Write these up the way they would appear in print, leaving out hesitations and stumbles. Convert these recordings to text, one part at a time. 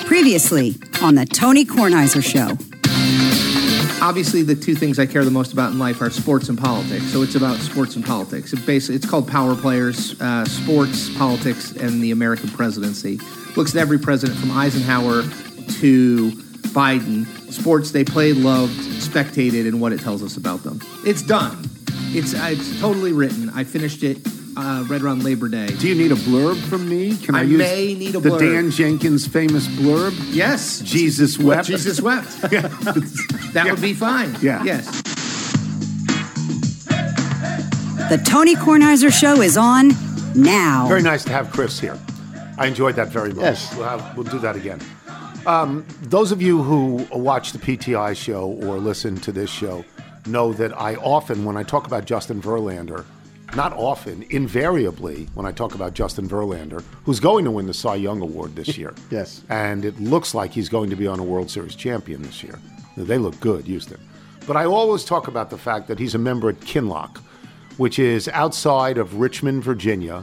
Previously on the Tony Kornheiser Show. Obviously, the two things I care the most about in life are sports and politics. So it's about sports and politics. It's called Power Players, sports, politics, and the American presidency. Looks at every president from Eisenhower to Biden. Sports they played, loved, spectated, and what it tells us about them. It's done. It's totally written. I finished it right around Labor Day. Do you need a blurb from me? Can I may need a blurb. The Dan Jenkins famous blurb? Yes. Jesus wept. Jesus wept. That would be fine. Yeah. Yes. The Tony Kornheiser Show is on now. Very nice to have Chris here. I enjoyed that very much. Yes. We'll do that again. Those of you who watch the PTI show or listen to this show know that I often, when I talk about Justin Verlander, not often, invariably, when I talk about Justin Verlander, who's going to win the Cy Young Award this year. Yes. And it looks like he's going to be on a World Series champion this year. They look good, Houston. But I always talk about the fact that he's a member at Kinloch, which is outside of Richmond, Virginia.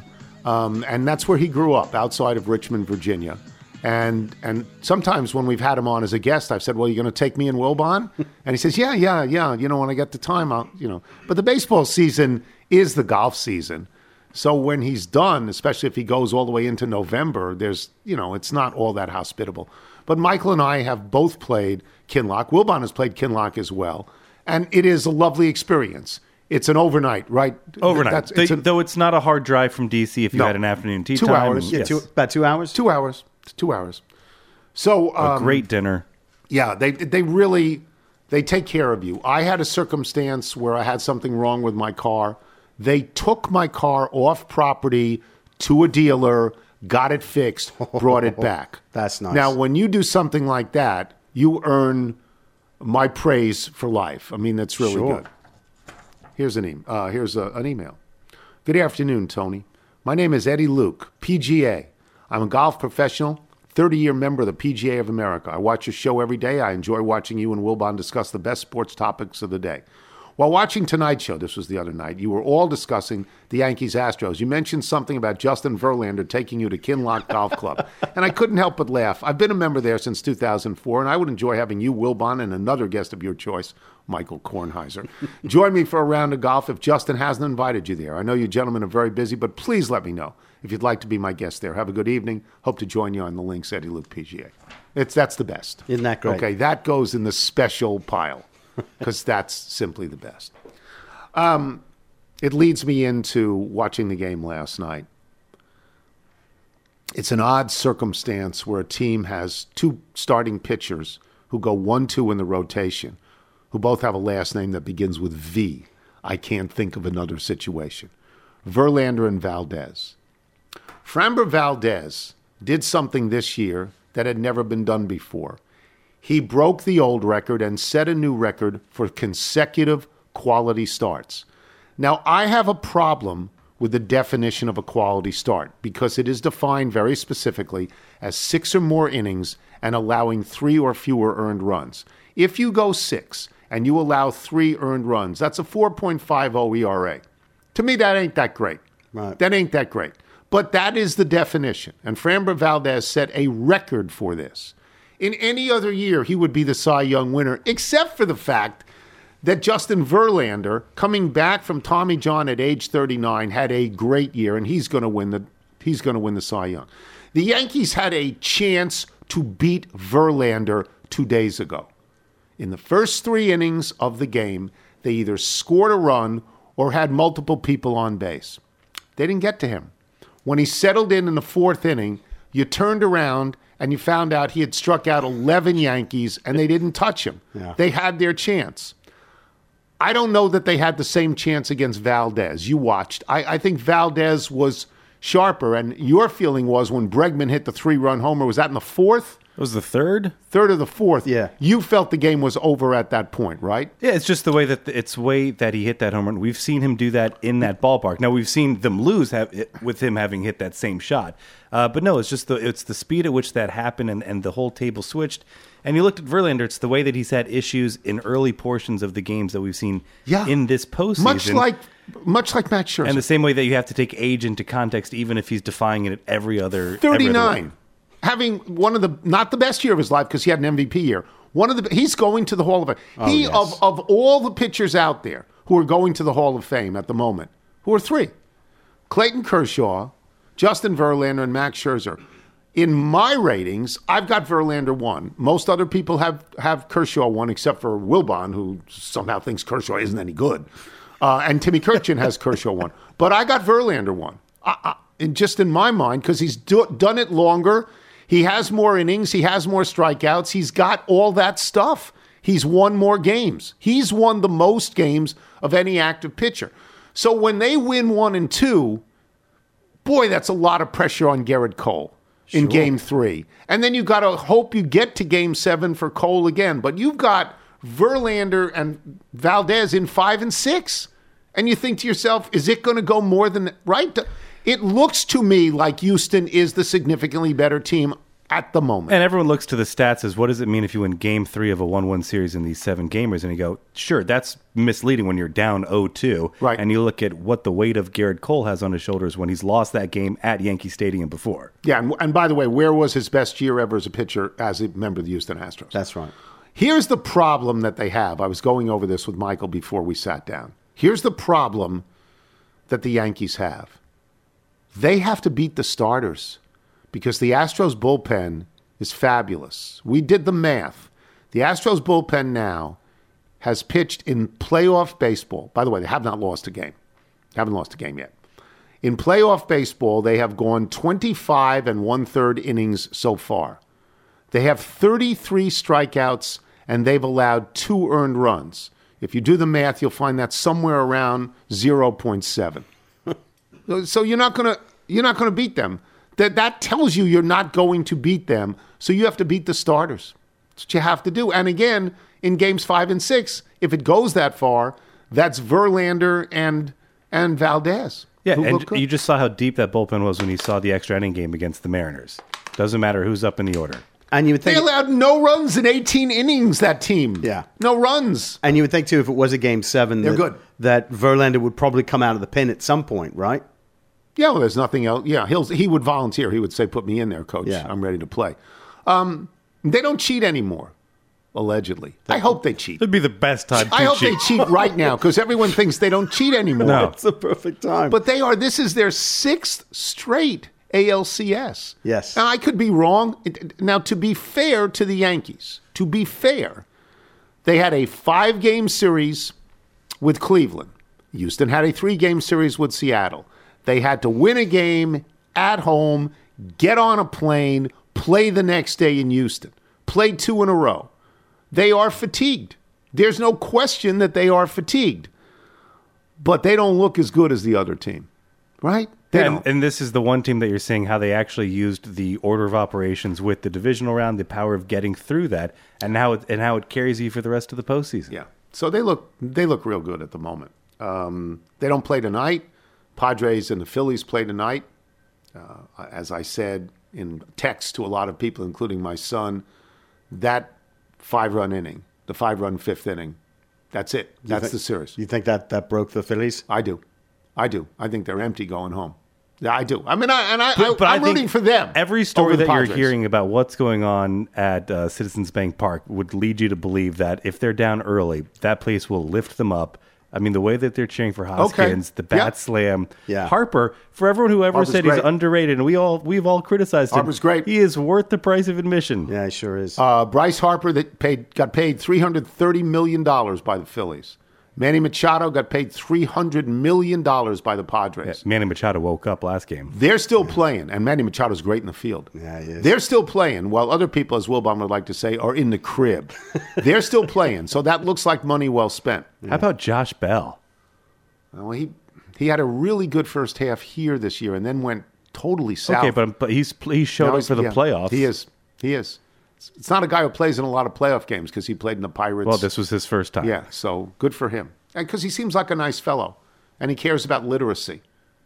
And that's where he grew up, outside of Richmond, Virginia. And sometimes when we've had him on as a guest, I've said, well, you're going to take me and Wilbon? And he says, yeah. You know, when I get the time, I'll, you know. But the baseball season is the golf season. So when he's done, especially if he goes all the way into November, there's, you know, it's not all that hospitable. But Michael and I have both played Kinloch. Wilbon has played Kinloch as well. And it is a lovely experience. It's an overnight, right? Overnight. Though it's not a hard drive from D.C. if you had an afternoon tea 2 time. hours. Yes. About 2 hours? 2 hours. 2 hours. So A great dinner. Yeah, they really take care of you. I had a circumstance where I had something wrong with my car. They took my car off property to a dealer, got it fixed, brought it back. That's nice. Now, when you do something like that, you earn my praise for life. I mean, that's really good. Here's an email. Good afternoon, Tony. My name is Eddie Luke, PGA. I'm a golf professional, 30-year member of the PGA of America. I watch your show every day. I enjoy watching you and Wilbon discuss the best sports topics of the day. While watching tonight's show, this was the other night, you were all discussing the Yankees-Astros. You mentioned something about Justin Verlander taking you to Kinloch Golf Club, and I couldn't help but laugh. I've been a member there since 2004, and I would enjoy having you, Wilbon, and another guest of your choice, Michael Kornheiser. Join me for a round of golf if Justin hasn't invited you there. I know you gentlemen are very busy, but please let me know if you'd like to be my guest there. Have a good evening. Hope to join you on the links, Eddie Luke PGA. That's the best. Isn't that great? Okay, that goes in the special pile because that's simply the best. It leads me into watching the game last night. It's an odd circumstance where a team has two starting pitchers who go 1-2 in the rotation, who both have a last name that begins with V. I can't think of another situation. Verlander and Valdez. Framber Valdez did something this year that had never been done before. He broke the old record and set a new record for consecutive quality starts. Now, I have a problem with the definition of a quality start because it is defined very specifically as 6 or more innings and allowing 3 or fewer earned runs. If you go 6 and you allow 3 earned runs, that's a 4.50 ERA. To me, that ain't that great. Right. That ain't that great. But that is the definition. And Framber Valdez set a record for this. In any other year, he would be the Cy Young winner, except for the fact that Justin Verlander, coming back from Tommy John at age 39, had a great year, and he's going to win the Cy Young. The Yankees had a chance to beat Verlander 2 days ago. In the first 3 innings of the game, they either scored a run or had multiple people on base. They didn't get to him. When he settled in the 4th inning, you turned around and you found out he had struck out 11 Yankees and they didn't touch him. Yeah. They had their chance. I don't know that they had the same chance against Valdez. You watched. I think Valdez was sharper, and your feeling was when Bregman hit the 3-run homer, was that in the 4th? It was the 3rd? 3rd or the 4th. Yeah. You felt the game was over at that point, right? Yeah, it's just the way that he hit that home run. We've seen him do that in that ballpark. Now we've seen them lose with him having hit that same shot. But no, it's just the speed at which that happened and the whole table switched. And you looked at Verlander, it's the way that he's had issues in early portions of the games that we've seen in this postseason. Much like Matt Scherzer. And the same way that you have to take age into context, even if he's defying it at every other 39. Every other having one of the, not the best year of his life because he had an MVP year. He's going to the Hall of Fame. Of all the pitchers out there who are going to the Hall of Fame at the moment, who are three? Clayton Kershaw, Justin Verlander, and Max Scherzer. In my ratings, I've got Verlander 1. Most other people have Kershaw 1, except for Wilbon, who somehow thinks Kershaw isn't any good. And Timmy Kirchin has Kershaw 1. But I got Verlander 1. Just in my mind, because he's done it longer. He has more innings. He has more strikeouts. He's got all that stuff. He's won more games. He's won the most games of any active pitcher. So when they win 1 and 2, boy, that's a lot of pressure on Garrett Cole in Game 3. And then you've got to hope you get to Game 7 for Cole again. But you've got Verlander and Valdez in 5 and 6. And you think to yourself, is it going to go more than that? Right? It looks to me like Houston is the significantly better team at the moment. And everyone looks to the stats as what does it mean if you win Game 3 of a 1-1 series in these 7 gamers? And you go, sure, that's misleading when you're down 0-2. Right. And you look at what the weight of Garrett Cole has on his shoulders when he's lost that game at Yankee Stadium before. Yeah, and by the way, where was his best year ever as a pitcher as a member of the Houston Astros? That's right. Here's the problem that they have. I was going over this with Michael before we sat down. Here's the problem that the Yankees have. They have to beat the starters because the Astros bullpen is fabulous. We did the math. The Astros bullpen now has pitched in playoff baseball. By the way, they have not lost a game. Haven't lost a game yet. In playoff baseball, they have gone 25 and 1/3 innings so far. They have 33 strikeouts, and they've allowed 2 earned runs. If you do the math, you'll find that somewhere around 0.7. So you're not going to beat them. That tells you you're not going to beat them. So you have to beat the starters. That's what you have to do. And again, in games 5 and 6, if it goes that far, that's Verlander and Valdez. Yeah, and you just saw how deep that bullpen was when you saw the extra inning game against the Mariners. Doesn't matter who's up in the order. And you would think they allowed no runs in 18 innings, that team. Yeah. No runs. And you would think, too, if it was a Game 7, They're good. that Verlander would probably come out of the pen at some point, right? Yeah, well, there's nothing else. Yeah, he would volunteer. He would say, put me in there, coach. Yeah. I'm ready to play. They don't cheat anymore, allegedly. I hope they cheat. It'd be the best time to I hope cheat. they cheat right now because everyone thinks they don't cheat anymore. No. It's the perfect time. But this is their 6th straight ALCS. Yes. Now, I could be wrong. Now, to be fair to the Yankees, they had a 5-game series with Cleveland. Houston had a 3-game series with Seattle. They had to win a game at home, get on a plane, play the next day in Houston. Play 2 in a row. They are fatigued. There's no question that they are fatigued. But they don't look as good as the other team, right? And this is the one team that you're seeing how they actually used the order of operations with the divisional round, the power of getting through that, and how it carries you for the rest of the postseason. Yeah. So they look real good at the moment. They don't play tonight. Padres and the Phillies play tonight. As I said in text to a lot of people, including my son, that 5-run inning, the 5-run 5th inning, that's it. That's the series. You think that broke the Phillies? I do. I think they're empty going home. Yeah, I do. I mean, I'm I think rooting for them. Every story that Padres. you're hearing about what's going on at Citizens Bank Park would lead you to believe that if they're down early, that place will lift them up. I mean, the way that they're cheering for Hoskins, the bat slam, Harper, for everyone who ever said he's underrated, and we've all criticized him. Harper's great. He is worth the price of admission. Yeah, he sure is. Bryce Harper got paid $330 million by the Phillies. Manny Machado got paid $300 million by the Padres. Yeah, Manny Machado woke up last game. They're still playing, and Manny Machado's great in the field. Yeah, he is. They're still playing, while other people, as Wilbon would like to say, are in the crib. They're still playing, so that looks like money well spent. How about Josh Bell? Well, he had a really good first half here this year, and then went totally south. Okay, but he showed up for the playoffs. He is. It's not a guy who plays in a lot of playoff games because he played in the Pirates. Well, this was his first time. Yeah, so good for him. And because he seems like a nice fellow, and he cares about literacy.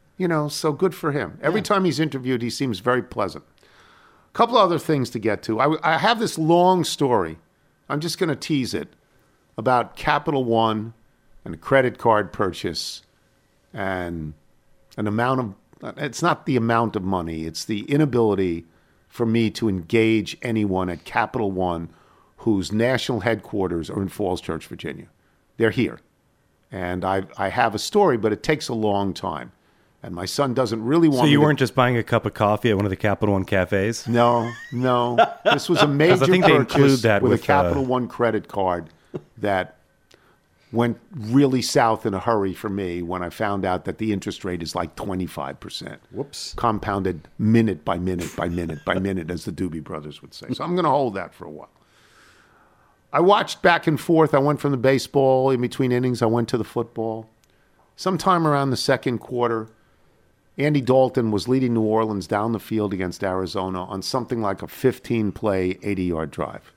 So good for him. Every time he's interviewed, he seems very pleasant. A couple other things to get to. I have this long story. I'm just going to tease it about Capital One and a credit card purchase and an amount of, it's not the amount of money, it's the inability for me to engage anyone at Capital One whose national headquarters are in Falls Church, Virginia. They're here. And I have a story, but it takes a long time. And my son doesn't really want So you weren't just buying a cup of coffee at one of the Capital One cafes? No. This was a major think they include purchase that with a with, Capital One credit card that went really south in a hurry for me when I found out that the interest rate is like 25%. Whoops. Compounded minute by minute by minute by minute, as the Doobie Brothers would say. So I'm going to hold that for a while. I watched back and forth. I went from the baseball in between innings. I went to the football. Sometime around the second quarter, Andy Dalton was leading New Orleans down the field against Arizona on something like a 15-play, 80-yard drive.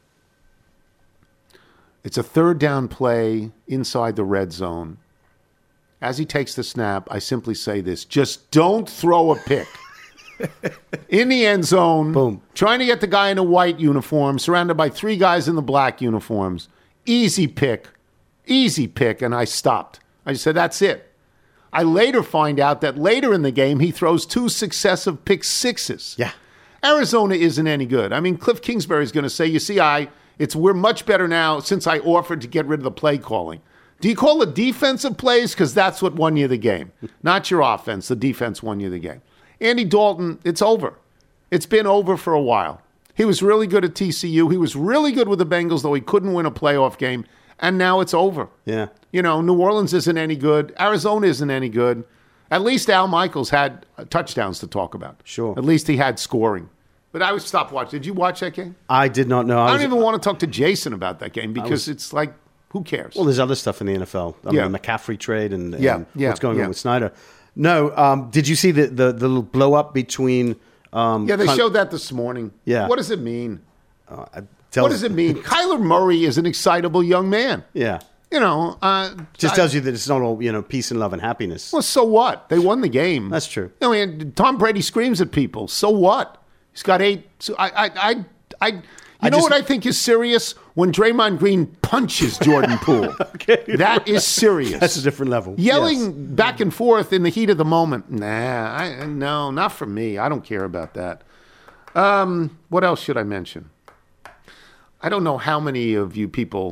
It's a third down play inside the red zone. As he takes the snap, I simply say this: just don't throw a pick. In the end zone, Boom. Trying to get the guy in a white uniform, surrounded by three guys in the black uniforms. Easy pick, and I stopped. I just said, that's it. I later find out that later in the game, he throws two successive pick sixes. Yeah. Arizona isn't any good. I mean, Cliff Kingsbury is going to say, you see, we're much better now since I offered to get rid of the play calling. Do you call the defensive plays? Because that's what won you the game. Not your offense. The defense won you the game. Andy Dalton, it's over. It's been over for a while. He was really good at TCU. He was really good with the Bengals, though he couldn't win a playoff game. And now it's over. Yeah. You know, New Orleans isn't any good. Arizona isn't any good. At least Al Michaels had touchdowns to talk about. Sure. At least he had scoring. But I would stop watching. Did you watch that game? I did not know. I don't even want to talk to Jason about that game because it's like, who cares? Well, there's other stuff in the NFL. I mean, the McCaffrey trade and what's going on with Snyder. No, did you see the little blow up between? They showed that this morning. Yeah. What does it mean? What does it mean? Kyler Murray is an excitable young man. Yeah. You know, just tells you that it's not all peace and love and happiness. Well, so what? They won the game. That's true. I mean, Tom Brady screams at people. So what? He's got 8. So I what I think is serious? When Draymond Green punches Jordan Poole. Okay. That is serious. That's a different level. Yelling back and forth in the heat of the moment. No, not for me. I don't care about that. What else should I mention? I don't know how many of you people,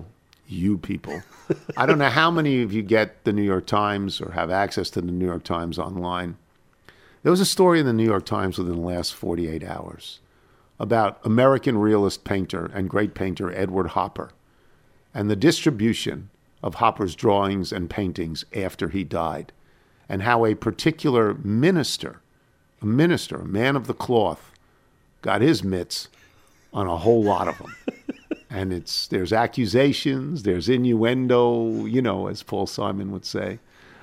I don't know how many of you get the New York Times or have access to the New York Times online. There was a story in the New York Times within the last 48 hours about American realist painter and great painter Edward Hopper and the distribution of Hopper's drawings and paintings after he died, and how a particular minister, a man of the cloth, got his mitts on a whole lot of them. And there's accusations, there's innuendo, as Paul Simon would say.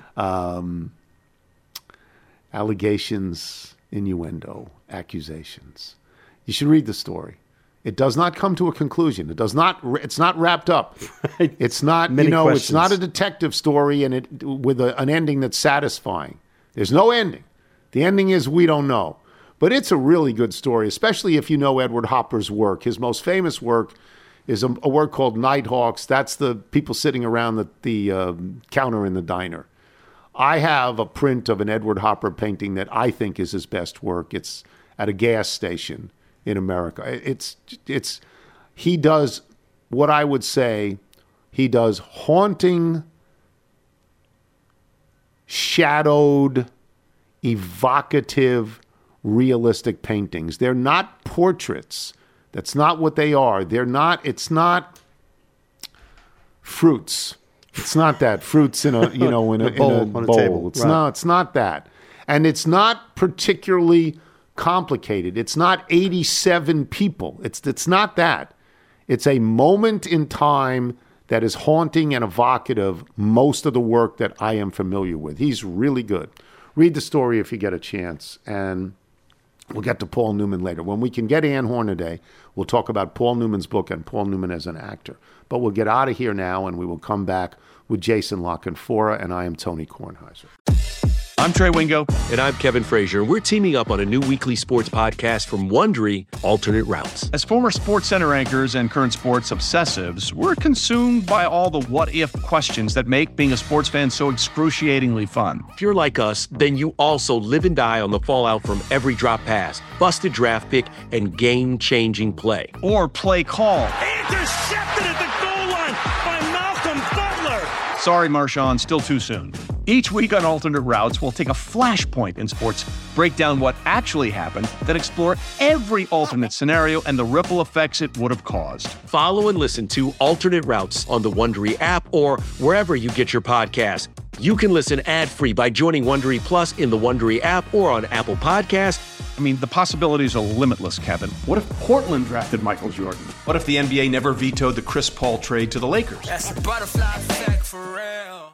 Allegations, innuendo, accusations. You should read the story. It does not come to a conclusion. It's not wrapped up. It's not, it's not a detective story and with an ending that's satisfying. There's no ending. The ending is we don't know. But it's a really good story, especially if you know Edward Hopper's work. His most famous work is a work called Nighthawks. That's the people sitting around the counter in the diner. I have a print of an Edward Hopper painting that I think is his best work. It's at a gas station in America. He does what I would say, he does haunting, shadowed, evocative, realistic paintings. They're not portraits. That's not what they are. It's not fruits. It's not that. Fruits in a bowl. It's not that. And it's not particularly complicated. It's not 87 people. It's not that. It's a moment in time that is haunting and evocative, most of the work that I am familiar with. He's really good. Read the story if you get a chance, and we'll get to Paul Newman later. When we can get Ann Hornaday, we'll talk about Paul Newman's book and Paul Newman as an actor. But we'll get out of here now, and we will come back with Jason La Canfora, and I am Tony Kornheiser. I'm Trey Wingo. And I'm Kevin Frazier. We're teaming up on a new weekly sports podcast from Wondery, Alternate Routes. As former Sports Center anchors and current sports obsessives, we're consumed by all the what-if questions that make being a sports fan so excruciatingly fun. If you're like us, then you also live and die on the fallout from every drop pass, busted draft pick, and game-changing play. Or play call. Intercepted at the goal line by Malcolm Butler. Sorry, Marshawn, still too soon. Each week on Alternate Routes, we'll take a flashpoint in sports, break down what actually happened, then explore every alternate scenario and the ripple effects it would have caused. Follow and listen to Alternate Routes on the Wondery app or wherever you get your podcasts. You can listen ad-free by joining Wondery Plus in the Wondery app or on Apple Podcasts. I mean, the possibilities are limitless, Kevin. What if Portland drafted Michael Jordan? What if the NBA never vetoed the Chris Paul trade to the Lakers? That's a butterfly effect for real.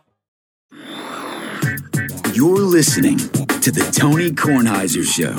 You're listening to the Tony Kornheiser Show.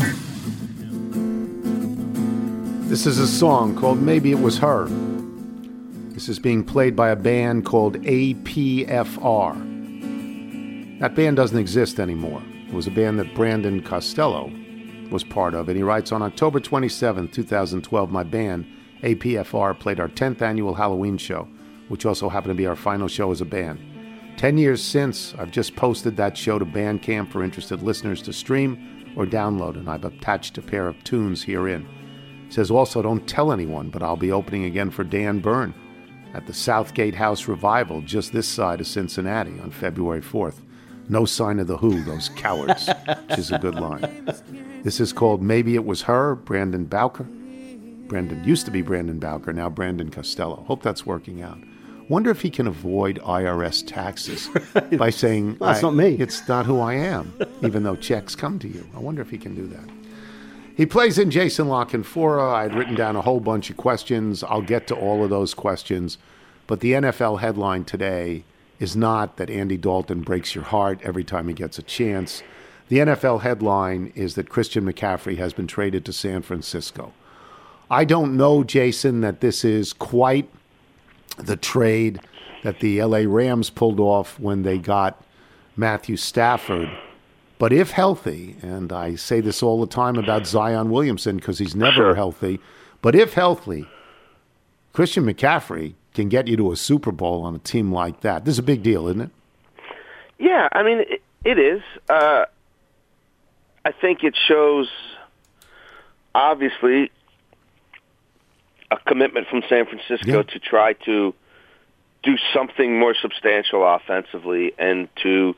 This is a song called Maybe It Was Her. This is being played by a band called APFR. That band doesn't exist anymore. It was a band that Brandon Costello was part of, and he writes, on October 27, 2012, my band, APFR, played our 10th annual Halloween show, which also happened to be our final show as a band. 10 years since, I've just posted that show to Bandcamp for interested listeners to stream or download, and I've attached a pair of tunes herein. It says also, don't tell anyone, but I'll be opening again for Dan Byrne at the Southgate House Revival just this side of Cincinnati on February 4th. No sign of the Who, those cowards, which is a good line. This is called Maybe It Was Her, Brandon Bowker. Brandon used to be Brandon Bowker, now Brandon Costello. Hope that's working out. Wonder if he can avoid IRS taxes by saying, well, that's not me. It's not who I am, even though checks come to you. I wonder if he can do that. He plays in Jason La Canfora. I'd written down a whole bunch of questions. I'll get to all of those questions. But the NFL headline today is not that Andy Dalton breaks your heart every time he gets a chance. The NFL headline is that Christian McCaffrey has been traded to San Francisco. I don't know, Jason, that this is quite the trade that the LA Rams pulled off when they got Matthew Stafford. But if healthy, and I say this all the time about Zion Williamson because he's never healthy, but if healthy, Christian McCaffrey can get you to a Super Bowl on a team like that. This is a big deal, isn't it? Yeah, I mean, it is. I think it shows, obviously, a commitment from San Francisco to try to do something more substantial offensively and to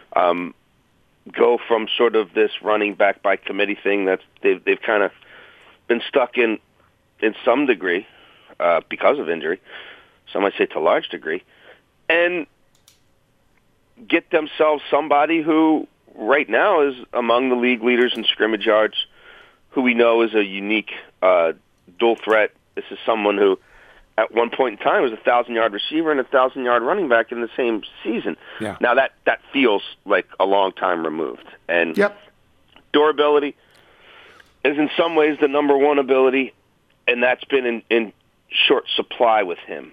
go from sort of this running back by committee thing that they've kind of been stuck in some degree because of injury. Some might say to a large degree, and get themselves somebody who right now is among the league leaders in scrimmage yards, who we know is a unique dual threat. This is someone who at one point in time was a 1,000-yard receiver and a 1,000-yard running back in the same season. Yeah. Now that feels like a long time removed. And durability is in some ways the number one ability, and that's been in short supply with him.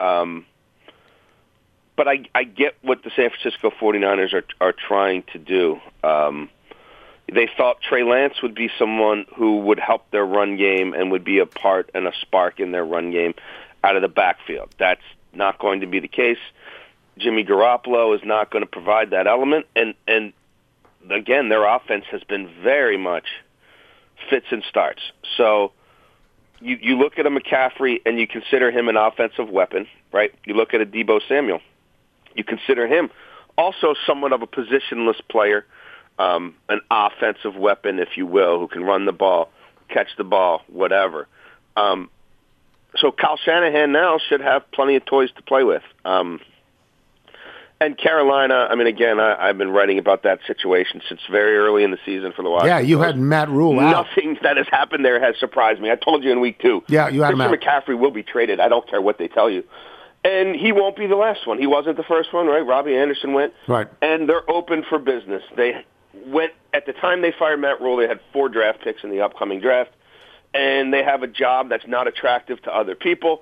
But I get what the San Francisco 49ers are trying to do. They thought Trey Lance would be someone who would help their run game and would be a part and a spark in their run game out of the backfield. That's not going to be the case. Jimmy Garoppolo is not going to provide that element. And again, their offense has been very much fits and starts. So you look at a McCaffrey and you consider him an offensive weapon, right? You look at a Deebo Samuel. You consider him also somewhat of a positionless player, an offensive weapon, if you will, who can run the ball, catch the ball, whatever. So Kyle Shanahan now should have plenty of toys to play with. And Carolina, I mean, again, I've been writing about that situation since very early in the season for the Washington Yeah, you had Matt Rule out. Nothing that has happened there has surprised me. I told you in week 2. Yeah, you had him out. Christian McCaffrey will be traded. I don't care what they tell you. And he won't be the last one. He wasn't the first one, right? Robbie Anderson went. Right. And they're open for business. They went, at the time they fired Matt Rule, they had 4 draft picks in the upcoming draft. And they have a job that's not attractive to other people.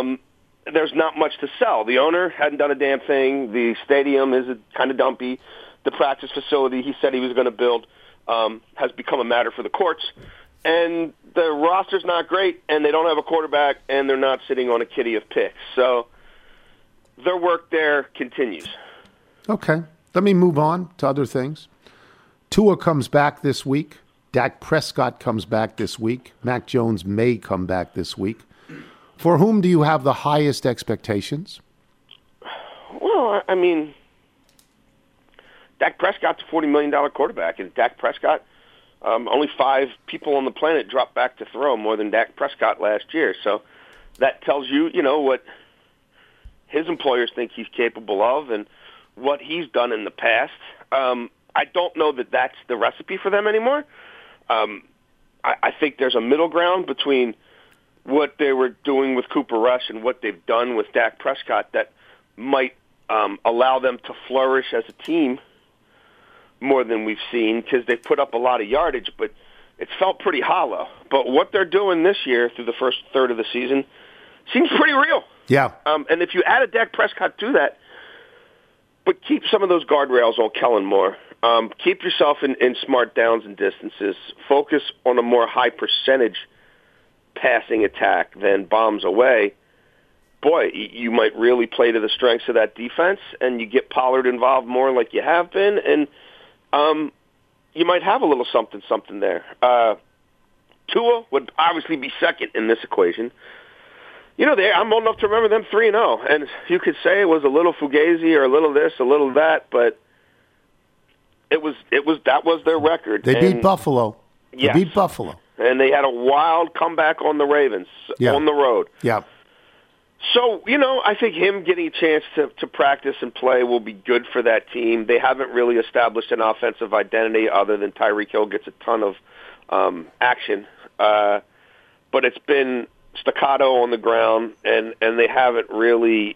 There's not much to sell. The owner hadn't done a damn thing. The stadium is kind of dumpy. the practice facility he said he was going to build has become a matter for the courts. And the roster's not great, and they don't have a quarterback, and they're not sitting on a kitty of picks. So their work there continues. Okay. Let me move on to other things. Tua comes back this week. Dak Prescott comes back this week. Mac Jones may come back this week. For whom do you have the highest expectations? Well, I mean, Dak Prescott's a $40 million quarterback, and Dak Prescott, only 5 people on the planet dropped back to throw more than Dak Prescott last year. So that tells you, what his employers think he's capable of and what he's done in the past. I don't know that that's the recipe for them anymore. I think there's a middle ground between what they were doing with Cooper Rush and what they've done with Dak Prescott that might allow them to flourish as a team more than we've seen, because they put up a lot of yardage, but it's felt pretty hollow. But what they're doing this year through the first third of the season seems pretty real. Yeah. And if you added Dak Prescott to that, but keep some of those guardrails on Kellen Moore. Keep yourself in smart downs and distances. Focus on a more high percentage passing attack than bombs away. Boy, you might really play to the strengths of that defense, and you get Pollard involved more like you have been, and you might have a little something there. Tua would obviously be second in this equation. I'm old enough to remember them 3-0, and you could say it was a little fugazi or a little this, a little that, but that was their record. They beat Buffalo. Yes. They beat Buffalo. And they had a wild comeback on the Ravens on the road. Yeah. So, I think him getting a chance to practice and play will be good for that team. They haven't really established an offensive identity other than Tyreek Hill gets a ton of action. But it's been staccato on the ground, and they haven't really,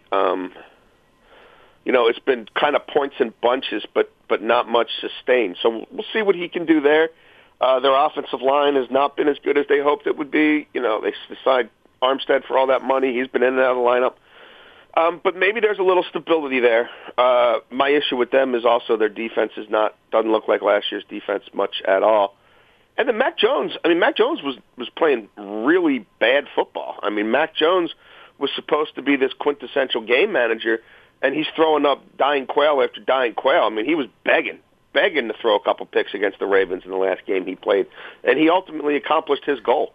it's been kind of points and bunches, but not much sustained. So we'll see what he can do there. Their offensive line has not been as good as they hoped it would be. They signed Armstead for all that money. He's been in and out of the lineup. But maybe there's a little stability there. My issue with them is also their defense doesn't look like last year's defense much at all. And then Mac Jones was playing really bad football. I mean, Mac Jones was supposed to be this quintessential game manager, and he's throwing up dying quail after dying quail. I mean, he was begging to throw a couple picks against the Ravens in the last game he played, and he ultimately accomplished his goal.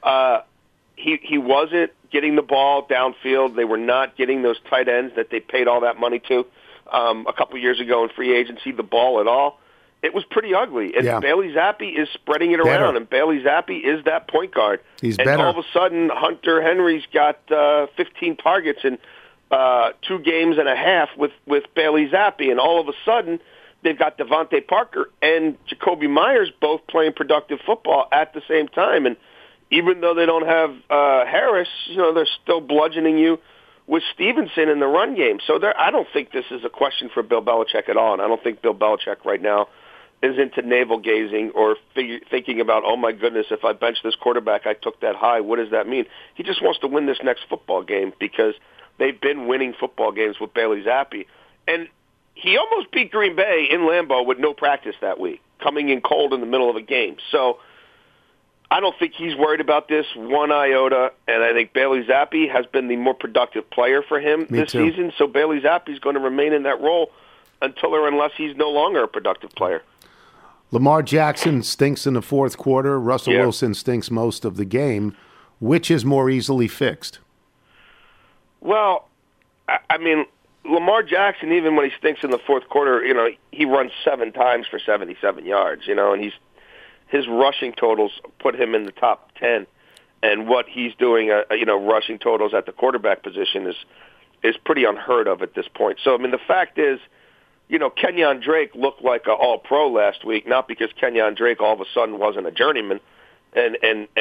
He wasn't getting the ball downfield. They were not getting those tight ends that they paid all that money to a couple years ago in free agency, the ball at all. It was pretty ugly. And Bailey Zappi is spreading it around, and Bailey Zappi is that point guard. He's and better. All of a sudden, Hunter Henry's got 15 targets in 2 games and a half with Bailey Zappi, and all of a sudden, they've got Devontae Parker and Jacoby Myers both playing productive football at the same time. And even though they don't have Harris, they're still bludgeoning you with Stevenson in the run game. So I don't think this is a question for Bill Belichick at all, and I don't think Bill Belichick right now is into navel-gazing or thinking about, oh, my goodness, if I bench this quarterback, I took that high. What does that mean? He just wants to win this next football game because they've been winning football games with Bailey Zappi. And he almost beat Green Bay in Lambeau with no practice that week, coming in cold in the middle of a game. So I don't think he's worried about this one iota, and I think Bailey Zappi has been the more productive player for him this season. So Bailey Zappi is going to remain in that role until or unless he's no longer a productive player. Lamar Jackson stinks in the fourth quarter. Russell Wilson stinks most of the game. Which is more easily fixed? Well, I mean, Lamar Jackson, even when he stinks in the fourth quarter, he runs 7 times for 77 yards, and his rushing totals put him in the top 10. And what he's doing, rushing totals at the quarterback position is pretty unheard of at this point. So, I mean, the fact is, Kenyon Drake looked like an all-pro last week, not because Kenyon Drake all of a sudden wasn't a journeyman and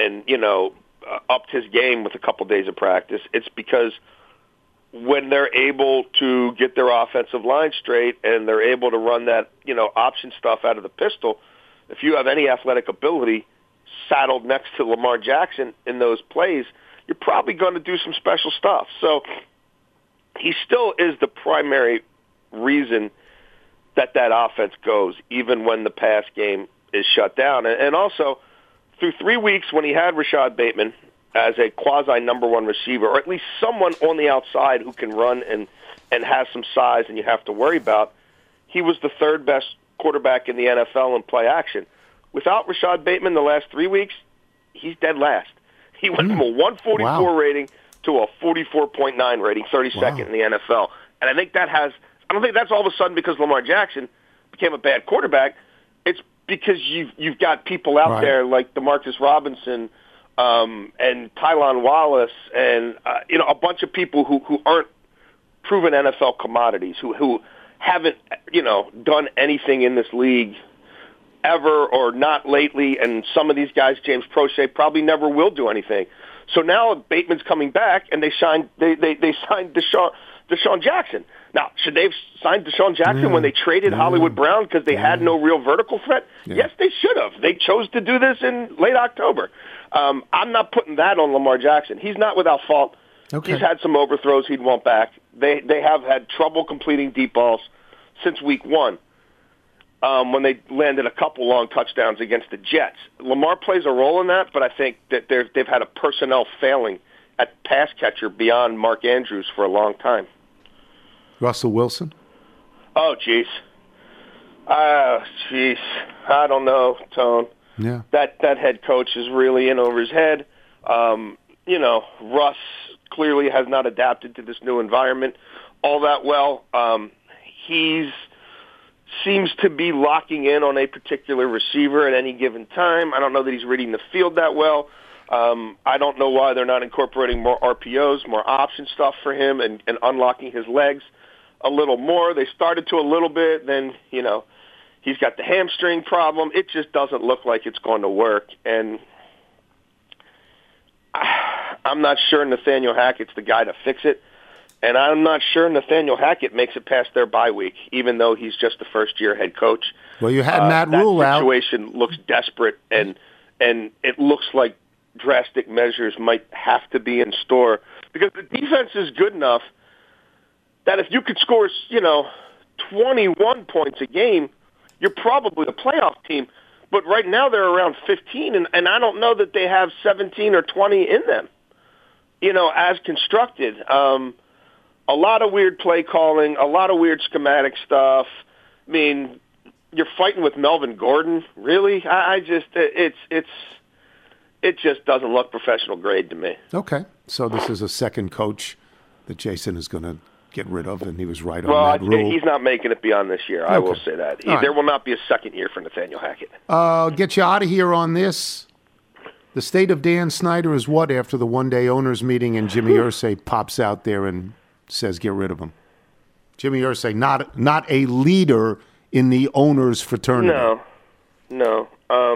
upped his game with a couple days of practice. It's because when they're able to get their offensive line straight and they're able to run that, option stuff out of the pistol, if you have any athletic ability saddled next to Lamar Jackson in those plays, you're probably going to do some special stuff. So he still is the primary reason that offense goes, even when the pass game is shut down. And also, through 3 weeks when he had Rashad Bateman as a quasi number one receiver, or at least someone on the outside who can run and has some size and you have to worry about, he was the third best quarterback in the NFL in play action. Without Rashad Bateman the last 3 weeks, he's dead last. He went from a 144 rating to a 44.9 rating, 32nd in the NFL. And I think I don't think that's all of a sudden because Lamar Jackson became a bad quarterback. It's because you've got people out there like DeMarcus Robinson and Tylan Wallace and a bunch of people who aren't proven NFL commodities, who haven't done anything in this league ever or not lately, and some of these guys, James Prochet, probably never will do anything. So now Bateman's coming back, and they signed Deshaun Jackson. Now, should they have signed Deshaun Jackson when they traded Hollywood Brown because they had no real vertical threat? Yeah. Yes, they should have. They chose to do this in late October. I'm not putting that on Lamar Jackson. He's not without fault. Okay. He's had some overthrows he'd want back. They have had trouble completing deep balls since week one when they landed a couple long touchdowns against the Jets. Lamar plays a role in that, but I think that they've had a personnel failing at pass catcher beyond Mark Andrews for a long time. Russell Wilson? Oh, jeez. I don't know, Tone. Yeah. That head coach is really in over his head. Russ clearly has not adapted to this new environment all that well. He seems to be locking in on a particular receiver at any given time. I don't know that he's reading the field that well. I don't know why they're not incorporating more RPOs, more option stuff for him and unlocking his legs a little more. They started to a little bit, then, he's got the hamstring problem. It just doesn't look like it's going to work. And I'm not sure Nathaniel Hackett's the guy to fix it. And I'm not sure Nathaniel Hackett makes it past their bye week, even though he's just the first-year head coach. Well, you had Matt Rule out. That situation looks desperate, and it looks like drastic measures might have to be in store because the defense is good enough that if you could score, 21 points a game, you're probably a playoff team. But right now they're around 15, and I don't know that they have 17 or 20 in them, as constructed. A lot of weird play calling, a lot of weird schematic stuff. I mean, you're fighting with Melvin Gordon, really? It just doesn't look professional grade to me. Okay, so this is a second coach that Jason is going to get rid of, and he was right on that rule. He's not making it beyond this year. I will say that. There will not be a second year for Nathaniel Hackett. Get you out of here on this. The state of Dan Snyder is what after the one-day owners meeting and Jimmy Irsay pops out there and says get rid of him. Jimmy Irsay, not a leader in the owners fraternity. No.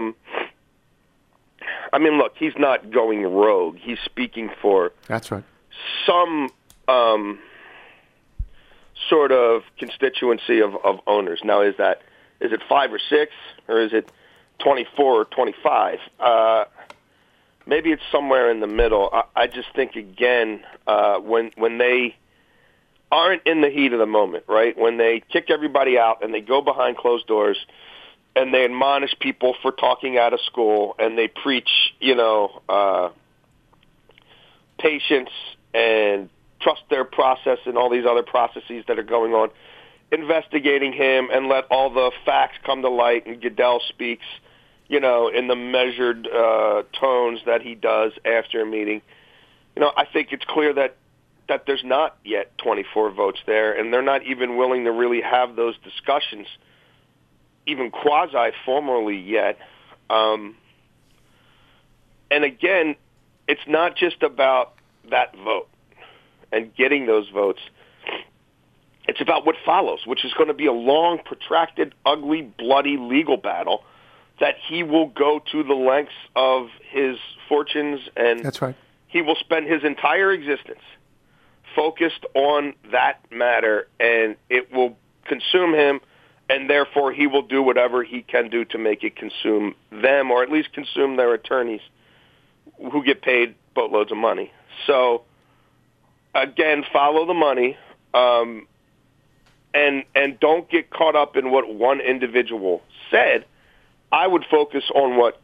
Look, he's not going rogue. He's speaking for that's right. Some sort of constituency of owners. Now, is it 5 or 6, or is it 24 or 25? Maybe it's somewhere in the middle. I just think, again, when they aren't in the heat of the moment, right? When they kick everybody out and they go behind closed doors and they admonish people for talking out of school and they preach, patience and trust their process and all these other processes that are going on, investigating him and let all the facts come to light, and Goodell speaks, in the measured tones that he does after a meeting. I think it's clear that there's not yet 24 votes there, and they're not even willing to really have those discussions, even quasi-formally yet. And again, it's not just about that vote and getting those votes. It's about what follows, which is going to be a long, protracted, ugly, bloody legal battle that he will go to the lengths of his fortunes, and that's right. He will spend his entire existence focused on that matter, and it will consume him, and therefore he will do whatever he can do to make it consume them, or at least consume their attorneys who get paid boatloads of money. So, again, follow the money. and don't get caught up in what one individual said. I would focus on what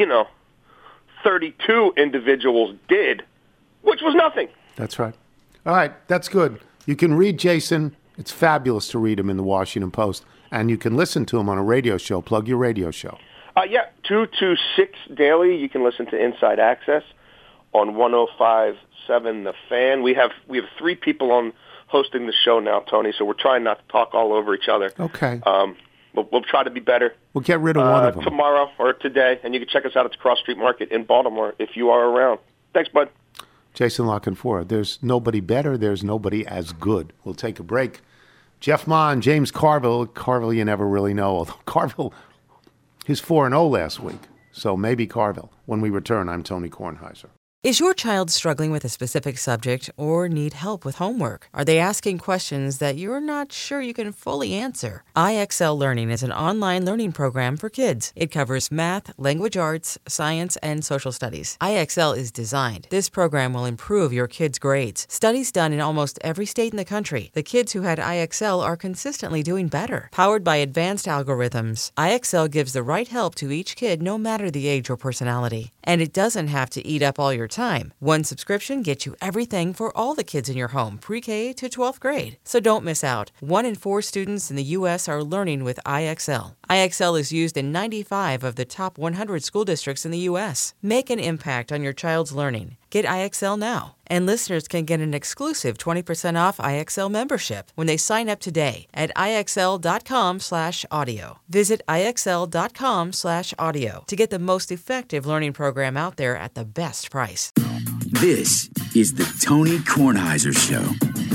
32 individuals did, which was nothing. That's right. All right, that's good. You can read Jason. It's fabulous to read him in the Washington Post, and you can listen to him on a radio show. Plug your radio show. 2 to 6 daily. You can listen to Inside Access on 105.7 The Fan. We have 3 people on hosting the show now, Tony, so we're trying not to talk all over each other. Okay. We'll try to be better. We'll get rid of one of them. Tomorrow or today, and you can check us out at the Cross Street Market in Baltimore if you are around. Thanks, bud. Jason La Canfora. There's nobody better. There's nobody as good. We'll take a break. Jeff Mon, James Carville. Carville you never really know, although Carville, he's 4-0 last week, so maybe Carville. When we return, I'm Tony Kornheiser. Is your child struggling with a specific subject or need help with homework? Are they asking questions that you're not sure you can fully answer? IXL Learning is an online learning program for kids. It covers math, language arts, science, and social studies. IXL is designed. This program will improve your kids' grades. Studies done in almost every state in the country. The kids who had IXL are consistently doing better. Powered by advanced algorithms, IXL gives the right help to each kid no matter the age or personality. And it doesn't have to eat up all your time. One subscription gets you everything for all the kids in your home, pre-K to 12th grade. So don't miss out. 1 in 4 students in the U.S. are learning with IXL. IXL is used in 95 of the top 100 school districts in the U.S. Make an impact on your child's learning. Get IXL now. And listeners can get an exclusive 20% off IXL membership when they sign up today at IXL.com/audio. Visit IXL.com/audio to get the most effective learning program out there at the best price. This is the Tony Kornheiser Show.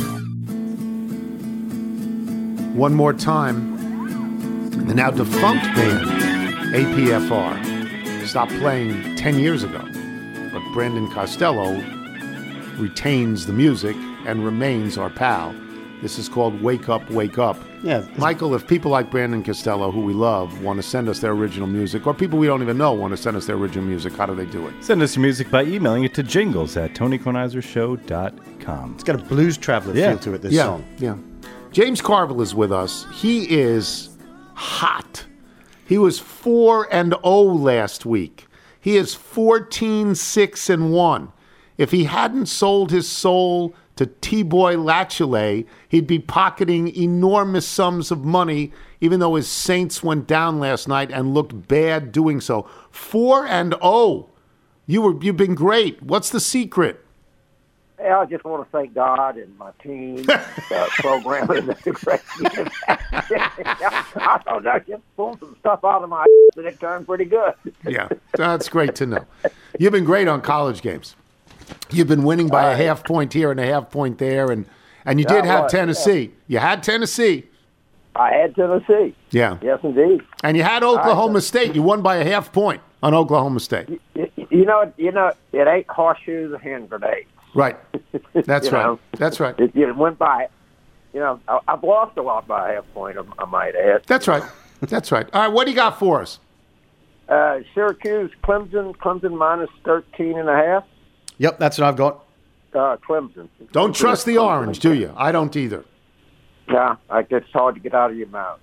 One more time. The now defunct band, APFR, stopped playing 10 years ago. But Brandon Costello retains the music and remains our pal. This is called Wake Up, Wake Up. Yeah. Michael, if people like Brandon Costello, who we love, want to send us their original music, or people we don't even know want to send us their original music, how do they do it? Send us your music by emailing it to jingles@tonykornheisershow.com. It's got a Blues Traveler feel to it, this song. Yeah. James Carville is with us. He is hot. He was 4-0 last week. He is 14-6-1. If he hadn't sold his soul to T-Boy Latchley, he'd be pocketing enormous sums of money, even though his Saints went down last night and looked bad doing so. 4-0. You've been great. What's the secret? I just want to thank God and my team, program. I don't know, just pulled some stuff out of my and it turned pretty good. Yeah, that's great to know. You've been great on college games. You've been winning by a half point here and a half point there, and you did have Tennessee. You had Tennessee. I had Tennessee. Yeah. Yes, indeed. And you had Oklahoma State. You won by a half point on Oklahoma State. You know, it ain't horseshoes or hand grenades. Right. That's right. That's right. It went by. You know, I've lost a lot by a half point, I might add. That's right. That's right. All right, what do you got for us? Syracuse, Clemson minus 13.5. Yep, that's what I've got. Clemson. Don't trust the orange, do you? I don't either. Yeah, it's hard to get out of your mouth.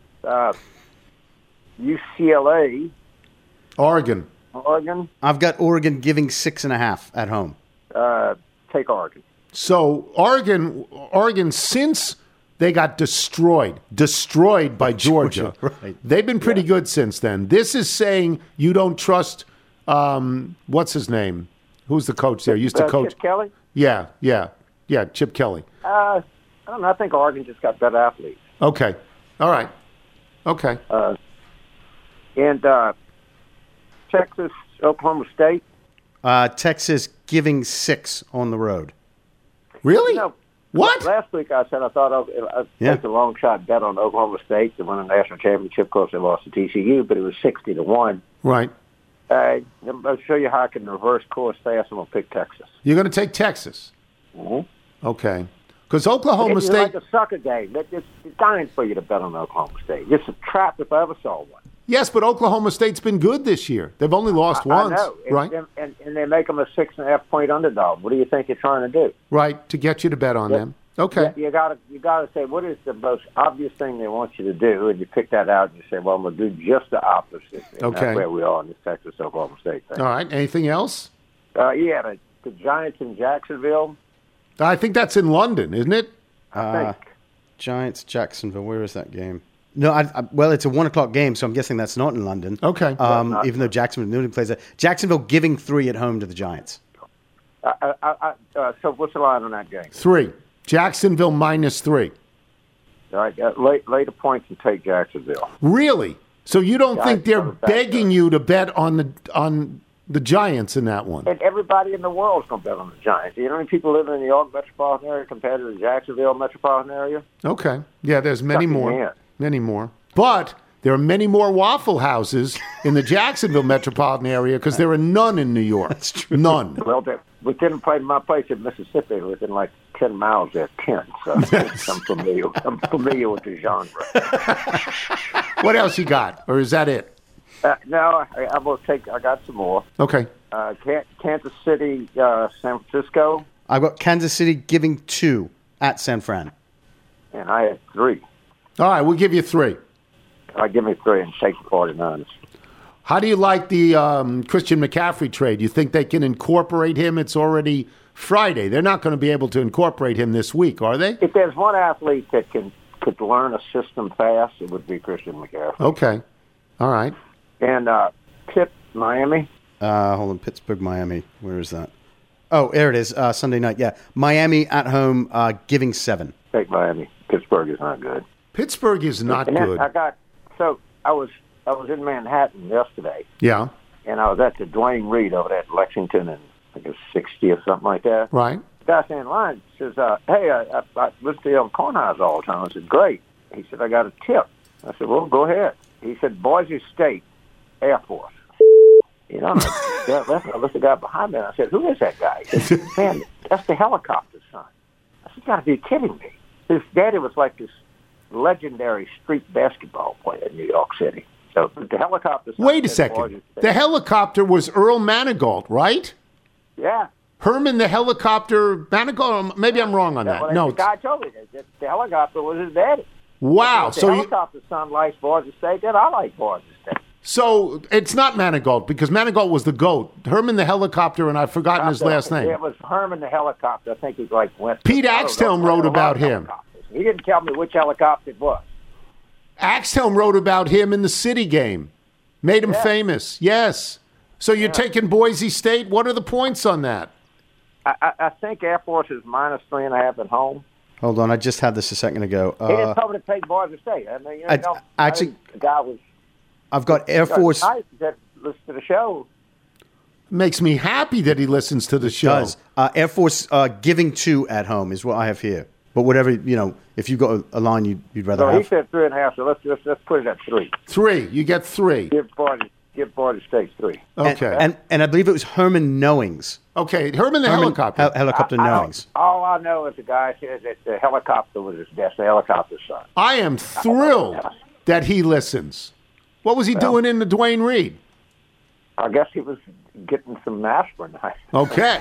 UCLA. Oregon. I've got Oregon giving 6.5 at home. Take Oregon. So Oregon, since they got destroyed by Georgia, right. They've been pretty good since then. This is saying you don't trust, what's his name? Who's the coach there? Used to coach. Chip Kelly? Yeah, Chip Kelly. I don't know. I think Oregon just got better athletes. Okay. All right. Okay. And Texas, Oklahoma State. Texas giving 6 on the road. Really? You know, what? Last week I said I thought I'd take a long shot bet on Oklahoma State to win a national championship. Of course, they lost to TCU, but it was 60-1. Right. I'll show you how I can reverse course fast. I'm going to pick Texas. You're going to take Texas? Mm-hmm. Okay. Because Oklahoma State... It's like a sucker game. It's dying for you to bet on Oklahoma State. It's a trap if I ever saw one. Yes, but Oklahoma State's been good this year. They've only lost once, I know. right? And they make them a 6.5 point underdog. What do you think you're trying to do? Right, to get you to bet on them. Okay. You gotta say what is the most obvious thing they want you to do, and you pick that out and you say, well, I'm gonna do just the opposite. And okay. That's where we are in this Texas-Oklahoma State thing. All right. Anything else? The Giants in Jacksonville. I think that's in London, isn't it? I think. Giants, Jacksonville. Where is that game? No, well, it's a 1:00 game, so I'm guessing that's not in London. Okay. Even though Jacksonville plays there. Jacksonville giving 3 at home to the Giants. So what's the line on that game? 3. Jacksonville -3. All right. Lay the points and take Jacksonville. Really? So you don't think they're begging you to bet on the Giants in that one? And everybody in the world is going to bet on the Giants. You know how many people live in the New York metropolitan area compared to the Jacksonville metropolitan area? Okay. Yeah, there's many more. Many more. But there are many more Waffle Houses in the Jacksonville metropolitan area because there are none in New York. That's true. None. Well, within my place in Mississippi, within like 10 miles, there's 10. So I'm familiar with the genre. What else you got? Or is that it? No, I will take. I got some more. Okay. Kansas City, San Francisco. I've got Kansas City giving 2 at San Fran. And I had 3. All right, we'll give you 3. Give me 3 and take the 49ers. How do you like the Christian McCaffrey trade? You think they can incorporate him? It's already Friday. They're not going to be able to incorporate him this week, are they? If there's one athlete that could learn a system fast, it would be Christian McCaffrey. Okay. All right. And Pitt, Miami. Hold on, Pittsburgh, Miami. Where is that? Oh, there it is. Sunday night. Yeah, Miami at home, giving 7. Take Miami. Pittsburgh is not good. Pittsburgh is not good. I was in Manhattan yesterday. Yeah. And I was at the Dwayne Reed over there at Lexington, and I think it was 60 or something like that. Right. The guy standing in line says, "Hey, I listen to you on Kornheiser all the time." I said, "Great." He said, "I got a tip." I said, "Well, go ahead." He said, "Boise State Air Force." You know, I looked the guy behind me, and I said, "Who is that guy?" He said, "Man, that's the helicopter son." I said, "You got to be kidding me." His daddy was like this legendary street basketball player in New York City. So the helicopter son. Wait a second. The helicopter was Earl Manigault, right? Yeah. Herman the helicopter Manigault? Maybe I'm wrong on that. Well, no. The guy told me that the helicopter was his daddy. Wow. So the helicopter son likes Boise State, then I like Boise State. So it's not Manigault, because Manigault was the GOAT. Herman the helicopter, and I've forgotten his last name. It was Herman the helicopter. I think he went. Pete Axthelm wrote about him. He didn't tell me which helicopter it was. Axthelm wrote about him in the City game. Made him famous. Yes. So you're taking Boise State. What are the points on that? I think Air Force is -3.5 at home. Hold on, I just had this a second ago. He didn't tell me to take Boise State. I mean, actually, the guy was. I've got Air Force. Nice that listen to the show. Makes me happy that he listens to the show. Does. Air Force giving 2 at home is what I have here. But whatever, if you've got a line you'd rather have. He said 3.5, so let's put it at 3. 3. You get 3. Give Boise State 3. Okay. And I believe it was Herman Knowings. Okay, Herman the helicopter. Helicopter Knowings. All I know is the guy says that the helicopter was his dad's, the helicopter son. I am thrilled that he listens. What was he doing in the Dwayne Reed? I guess he was getting some aspirin. Okay.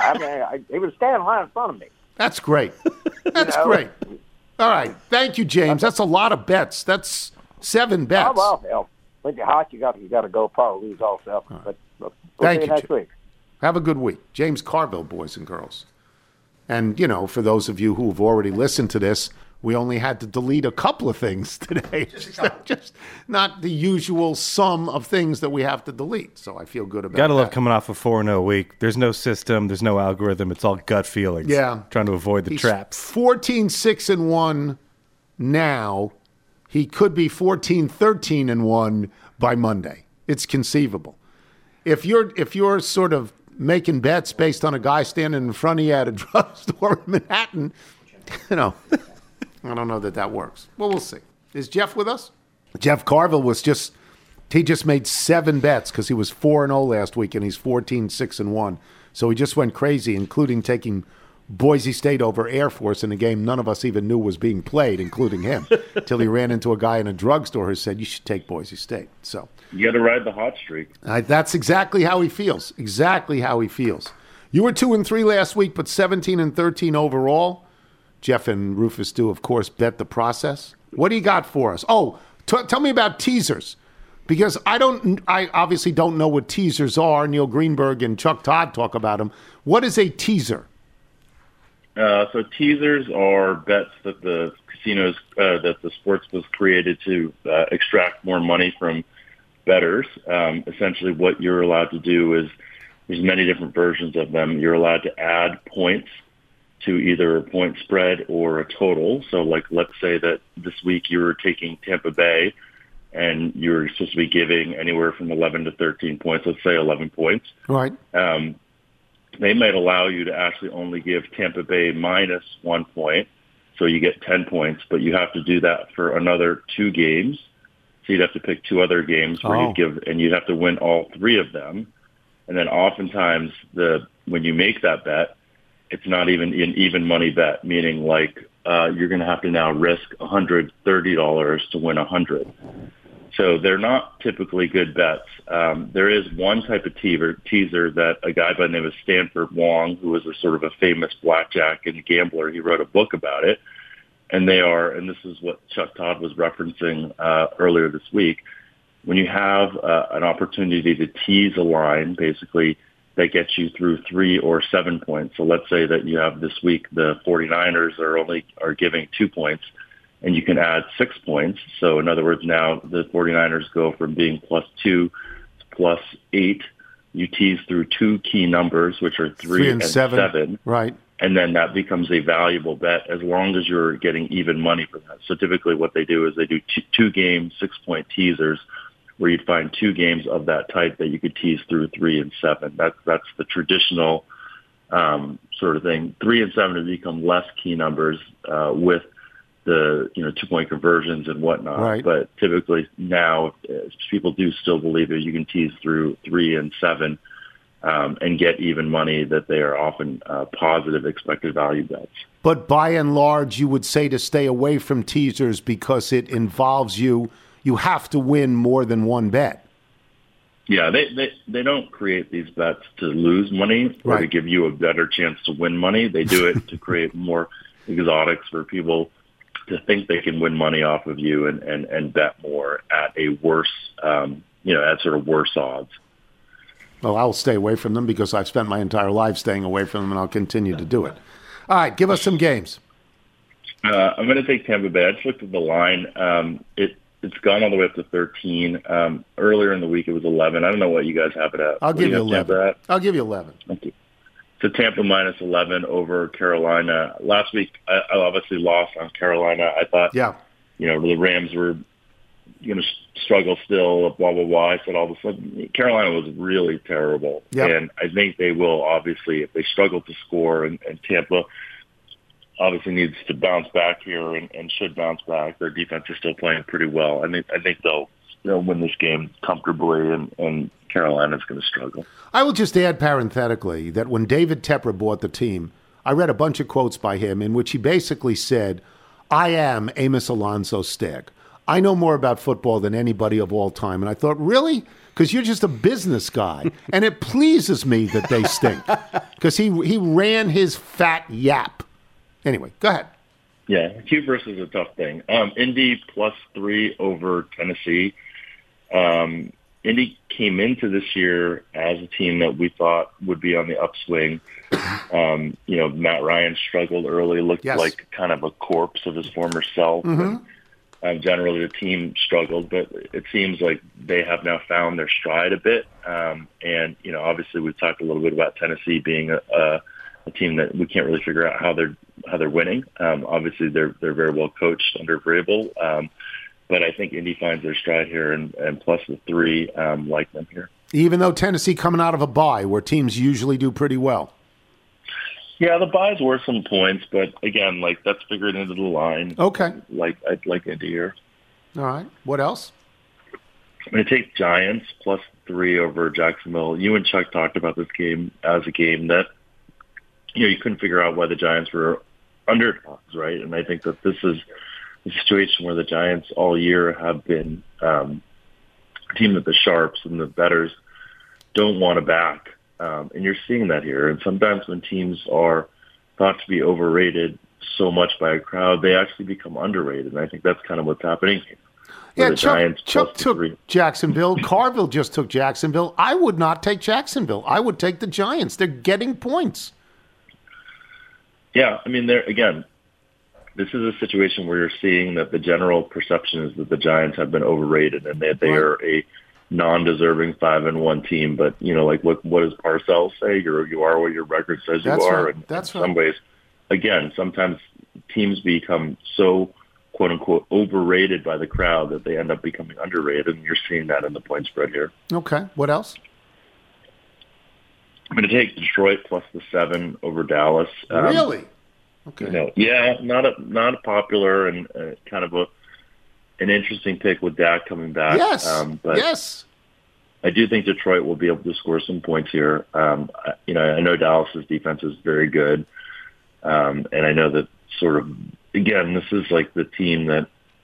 He was standing right in front of me. That's great. That's great. All right. Thank you, James. That's a lot of bets. That's 7 bets. Oh, well, when you're hot, you got to go probably lose all self. But we'll Thank see you next week. Have a good week. James Carville, boys and girls. And, for those of you who have already listened to this, we only had to delete a couple of things today. Just not the usual sum of things that we have to delete. So I feel good about that. Gotta love coming off a 4-0 week. There's no system. There's no algorithm. It's all gut feelings. Yeah. Trying to avoid the traps. 14-6-1 now. He could be 14-13-1 by Monday. It's conceivable. If you're sort of making bets based on a guy standing in front of you at a drugstore in Manhattan, I don't know that works. Well, we'll see. Is Jeff with us? Jeff Carville he just made 7 bets because he was 4-0 last week, and he's 14-6-1. So he just went crazy, including taking Boise State over Air Force in a game none of us even knew was being played, including him, till he ran into a guy in a drugstore who said, "You should take Boise State." So you got to ride the hot streak. That's exactly how he feels. Exactly how he feels. You were 2-3 last week, but 17-13 overall. Jeff and Rufus do, of course, Bet the Process. What do you got for us? Oh, tell me about teasers. Because I obviously don't know what teasers are. Neil Greenberg and Chuck Todd talk about them. What is a teaser? So teasers are bets that the casinos, that the sports was created to extract more money from bettors. Essentially what you're allowed to do is, there's many different versions of them. You're allowed to add points to either a point spread or a total. So like, let's say that this week you were taking Tampa Bay and you're supposed to be giving anywhere from 11 to 13 points, let's say 11 points. Right. They might allow you to actually only give Tampa Bay minus 1 point, so you get 10 points, but you have to do that for another 2 games. So you'd have to pick 2 other games where you give, and you'd have to win all 3 of them. And then oftentimes when you make that bet, it's not even an even money bet, meaning like you're going to have to now risk $130 to win 100. So they're not typically good bets. There is one type of teaser that a guy by the name of Stanford Wong, who was a sort of a famous blackjack and gambler, he wrote a book about it. And and this is what Chuck Todd was referencing earlier this week, when you have an opportunity to tease a line, basically, that gets you through 3 or 7 points. So let's say that you have this week the 49ers are giving 2 points, and you can add 6 points. So in other words, now the 49ers go from being +2 to +8. You tease through 2 key numbers, which are 3 and 7. Right. And then that becomes a valuable bet as long as you're getting even money for that. So typically what they do is they do 2-game 6-point teasers, where you'd find 2 games of that type that you could tease through 3 and 7. That's the traditional sort of thing. 3 and 7 have become less key numbers with the 2-point conversions and whatnot. Right. But typically now people do still believe that you can tease through 3 and 7 and get even money, that they are often positive expected value bets. But by and large, you would say to stay away from teasers because it involves you have to win more than one bet. Yeah, they don't create these bets to lose money or to give you a better chance to win money. They do it to create more exotics for people to think they can win money off of you and bet more at a worse, at sort of worse odds. Well, I'll stay away from them because I've spent my entire life staying away from them, and I'll continue to do it. All right, give us some games. I'm going to take Tampa Bay. I just looked at the line. It's gone all the way up to 13. Earlier in the week, it was 11. I don't know what you guys have it at. I'll give you 11. I'll give you 11. Okay. So Tampa minus 11 over Carolina. Last week, I obviously lost on Carolina. I thought, the Rams were going to struggle still, blah, blah, blah. I said all of a sudden, Carolina was really terrible. Yep. And I think they will, obviously, if they struggle to score, and Tampa obviously needs to bounce back here and should bounce back. Their defense is still playing pretty well. I think they'll win this game comfortably, and Carolina's going to struggle. I will just add parenthetically that when David Tepper bought the team, I read a bunch of quotes by him in which he basically said, I am Amos Alonzo Stagg. I know more about football than anybody of all time. And I thought, really? Because you're just a business guy. And it pleases me that they stink. Because he ran his fat yap. Anyway, go ahead. Yeah, hubris is a tough thing. Indy +3 over Tennessee. Indy came into this year as a team that we thought would be on the upswing. Matt Ryan struggled early, looked like kind of a corpse of his former self. Mm-hmm. Generally, the team struggled, but it seems like they have now found their stride a bit. Obviously, we've talked a little bit about Tennessee being a team that we can't really figure out how they're winning. Obviously, they're very well coached under Vrabel, but I think Indy finds their stride here, and plus the 3 like them here. Even though Tennessee coming out of a bye, where teams usually do pretty well. Yeah, the buys were some points, but again, that's figured into the line. Okay. I'd like Indy here. All right. What else? I'm going to take Giants +3 over Jacksonville. You and Chuck talked about this game as a game that you couldn't figure out why the Giants were underdogs, right? And I think that this is a situation where the Giants all year have been a team that the sharps and the bettors don't want to back. And you're seeing that here. And sometimes when teams are thought to be overrated, so much by a crowd, they actually become underrated. And I think that's kind of what's happening here. Yeah, Chuck took Jacksonville. Carville just took Jacksonville. I would not take Jacksonville. I would take the Giants. They're getting points. Yeah, I mean, this is a situation where you're seeing that the general perception is that the Giants have been overrated and that they are a non-deserving 5-1 team. But, like what does Parcells say? You are what your record says you are. Right. And That's in some ways, again, sometimes teams become so, quote-unquote, overrated by the crowd that they end up becoming underrated, and you're seeing that in the point spread here. Okay. What else? I'm going to take Detroit plus the 7 over Dallas. Really? Okay. Not a popular and kind of an interesting pick with Dak coming back. Yes. But yes. I do think Detroit will be able to score some points here. I know Dallas's defense is very good, and I know that sort of, again, this is like the team that,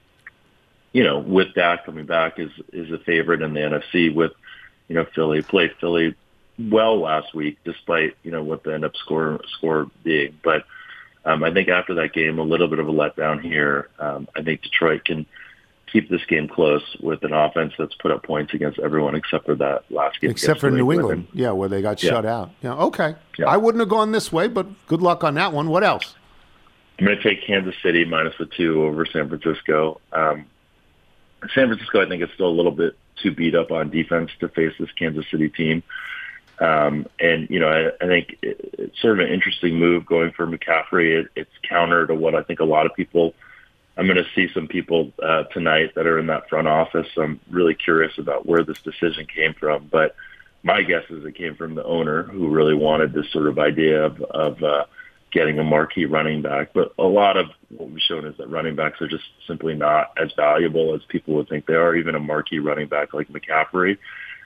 with Dak coming back is a favorite in the NFC. With Philly played Philly well last week, despite what the end up score being, but. I think after that game, a little bit of a letdown here. I think Detroit can keep this game close with an offense that's put up points against everyone except for that last game. Except for New England, where they got shut out. Yeah, okay. Yeah. I wouldn't have gone this way, but good luck on that one. What else? I'm going to take Kansas City minus the 2 over San Francisco. San Francisco, I think, is still a little bit too beat up on defense to face this Kansas City team. I think it's sort of an interesting move going for McCaffrey. It's counter to what I think a lot of people, I'm going to see some people tonight that are in that front office. So I'm really curious about where this decision came from. But my guess is it came from the owner who really wanted this sort of idea of getting a marquee running back. But a lot of what we've shown is that running backs are just simply not as valuable as people would think they are, even a marquee running back like McCaffrey.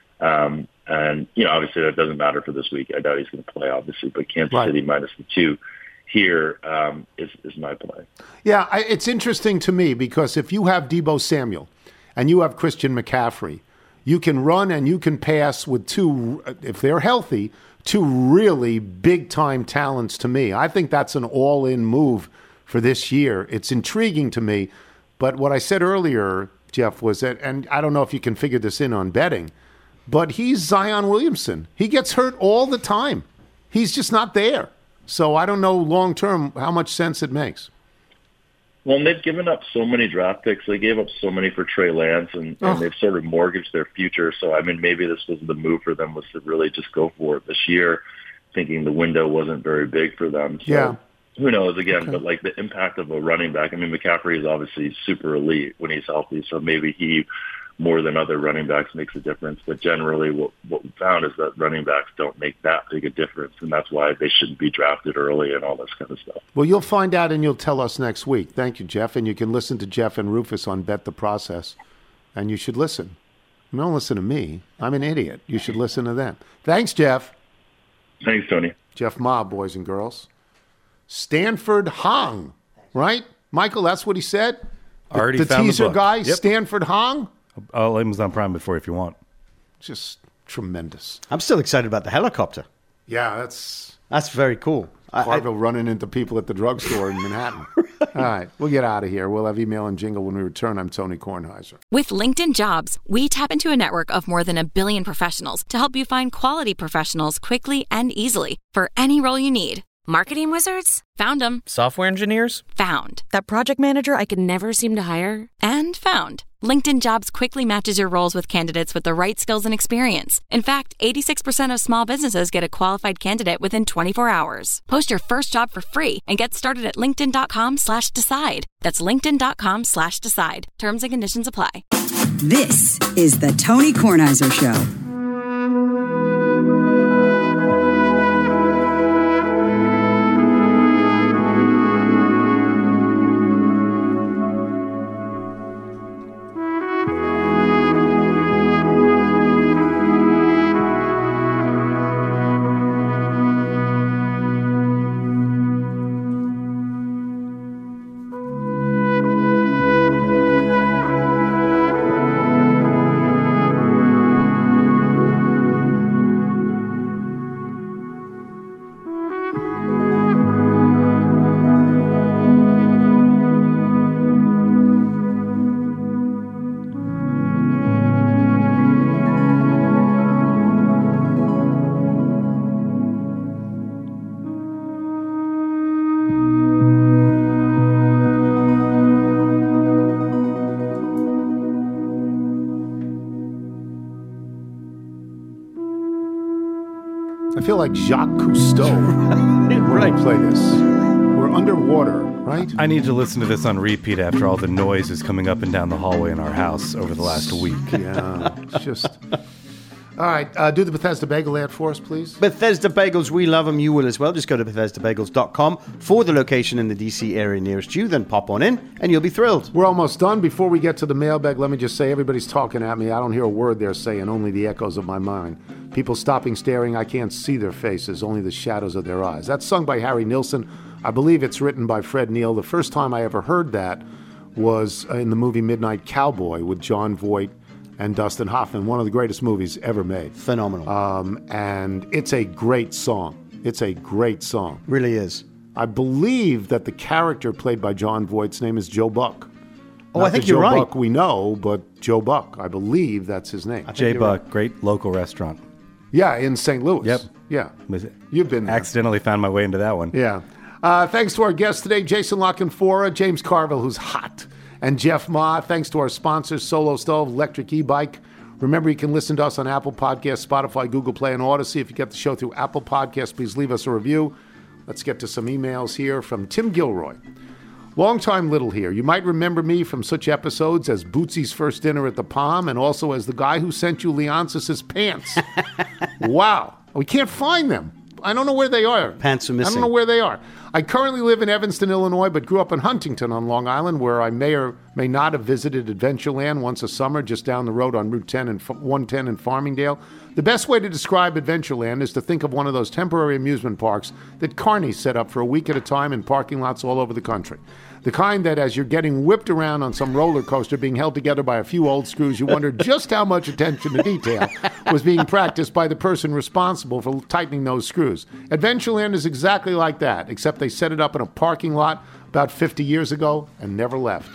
And, obviously that doesn't matter for this week. I doubt he's going to play, obviously, but Kansas City minus the 2 here is my play. Yeah, it's interesting to me because if you have Deebo Samuel and you have Christian McCaffrey, you can run and you can pass with 2, if they're healthy, 2 really big-time talents to me. I think that's an all-in move for this year. It's intriguing to me. But what I said earlier, Jeff, was that, and I don't know if you can figure this in on betting, but he's Zion Williamson. He gets hurt all the time. He's just not there. So I don't know long-term how much sense it makes. Well, and they've given up so many draft picks. They gave up so many for Trey Lance, and they've sort of mortgaged their future. So, I mean, maybe this was the move for them, was to really just go for it this year, thinking the window wasn't very big for them. So who knows, again, but like the impact of a running back. I mean, McCaffrey is obviously super elite when he's healthy, so maybe he, more than other running backs, makes a difference. But generally what we found is that running backs don't make that big a difference, and that's why they shouldn't be drafted early and all this kind of stuff. Well, you'll find out and you'll tell us next week. Thank you, Jeff. And you can listen to Jeff and Rufus on Bet the Process. And you should listen. Don't listen to me. I'm an idiot. You should listen to them. Thanks, Jeff. Thanks, Tony. Jeff Ma, boys and girls. Stanford Hong, right? Michael, that's what he said? Already the found teaser the book. guy, Yep. Stanford Hong? I'll Amazon Prime before if you want. Just tremendous. I'm still excited about the helicopter. Yeah, that's very cool. Carville running into people at the drugstore in Manhattan. All right, we'll get out of here. We'll have email and jingle when we return. I'm Tony Kornheiser. With LinkedIn Jobs, we tap into a network of more than 1 billion professionals to help you find quality professionals quickly and easily for any role you need. Marketing wizards? Found them. Software engineers? Found. That project manager I could never seem to hire? And found. LinkedIn Jobs quickly matches your roles with candidates with the right skills and experience. In fact, 86% of small businesses get a qualified candidate within 24 hours. Post your first job for free and get started at linkedin.com/decide. That's linkedin.com/decide. Terms and conditions apply. This is the Tony Kornheiser Show. I feel like Jacques Cousteau when I play this. We're underwater, right? I need to listen to this on repeat after all the noise is coming up and down the hallway in our house over the last week. Yeah, it's just... All right, do the Bethesda Bagel ad for us, please. Bethesda Bagels, we love them. You will as well. Just go to BethesdaBagels.com for the location in the D.C. area nearest you. Then pop on in, and you'll be thrilled. We're almost done. Before we get to the mailbag, let me just say everybody's talking at me. I don't hear a word they're saying, only the echoes of my mind. People stopping staring. I can't see their faces, only the shadows of their eyes. That's sung by Harry Nilsson. I believe it's written by Fred Neil. The first time I ever heard that was in the movie Midnight Cowboy with Jon Voight and Dustin Hoffman, one of the greatest movies ever made. Phenomenal. And it's a great song. It's a great song. Really is. I believe that the character played by Jon Voight's name is Joe Buck. Oh, I think you're right. Joe Buck we know, but Joe Buck. I believe that's his name. J Buck, great local restaurant. Yeah, in St. Louis. Yep. Yeah. You've been there. Accidentally found my way into that one. Yeah. Thanks to our guests today, Jason Lockenfora, James Carville, who's hot, and Jeff Ma. Thanks to our sponsors, Solo Stove, Electric E-Bike. Remember, you can listen to us on Apple Podcasts, Spotify, Google Play, and Odyssey. If you get the show through Apple Podcasts, please leave us a review. Let's get to some emails here from Tim Gilroy. Longtime Little here. You might remember me from such episodes as Bootsy's First Dinner at the Palm and also as the guy who sent you Leonsis' pants. Wow. We can't find them. I don't know where they are. Pants are missing. I don't know where they are. I currently live in Evanston, Illinois, but grew up in Huntington on Long Island, where I may or may not have visited Adventureland once a summer just down the road on Route 10 and 110 in Farmingdale. The best way to describe Adventureland is to think of one of those temporary amusement parks that Carney set up for a week at a time in parking lots all over the country. The kind that as you're getting whipped around on some roller coaster being held together by a few old screws, you wonder just how much attention to detail was being practiced by the person responsible for tightening those screws. Adventureland is exactly like that, except they set it up in a parking lot about 50 years ago and never left.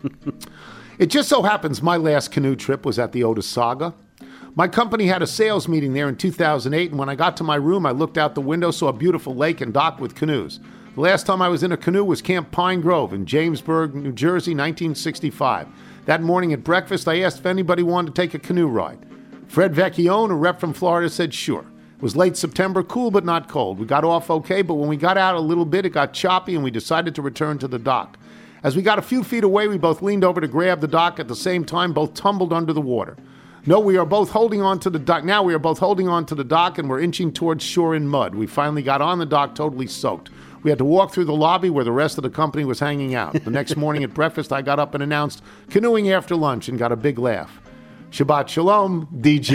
It just so happens my last canoe trip was at the Otis Saga. My company had a sales meeting there in 2008, and when I got to my room, I looked out the window, saw a beautiful lake and dock with canoes. The last time I was in a canoe was Camp Pine Grove in Jamesburg, New Jersey, 1965. That morning at breakfast, I asked if anybody wanted to take a canoe ride. Fred Vecchione, a rep from Florida, said sure. It was late September, cool but not cold. We got off okay, but when we got out a little bit, it got choppy, and we decided to return to the dock. As we got a few feet away, we both leaned over to grab the dock. At the same time, both tumbled under the water. No, we are both holding on to the dock. Now we are both holding on to the dock, and we're inching towards shore in mud. We finally got on the dock totally soaked. We had to walk through the lobby where the rest of the company was hanging out. The next morning at breakfast, I got up and announced canoeing after lunch and got a big laugh. Shabbat Shalom, DG.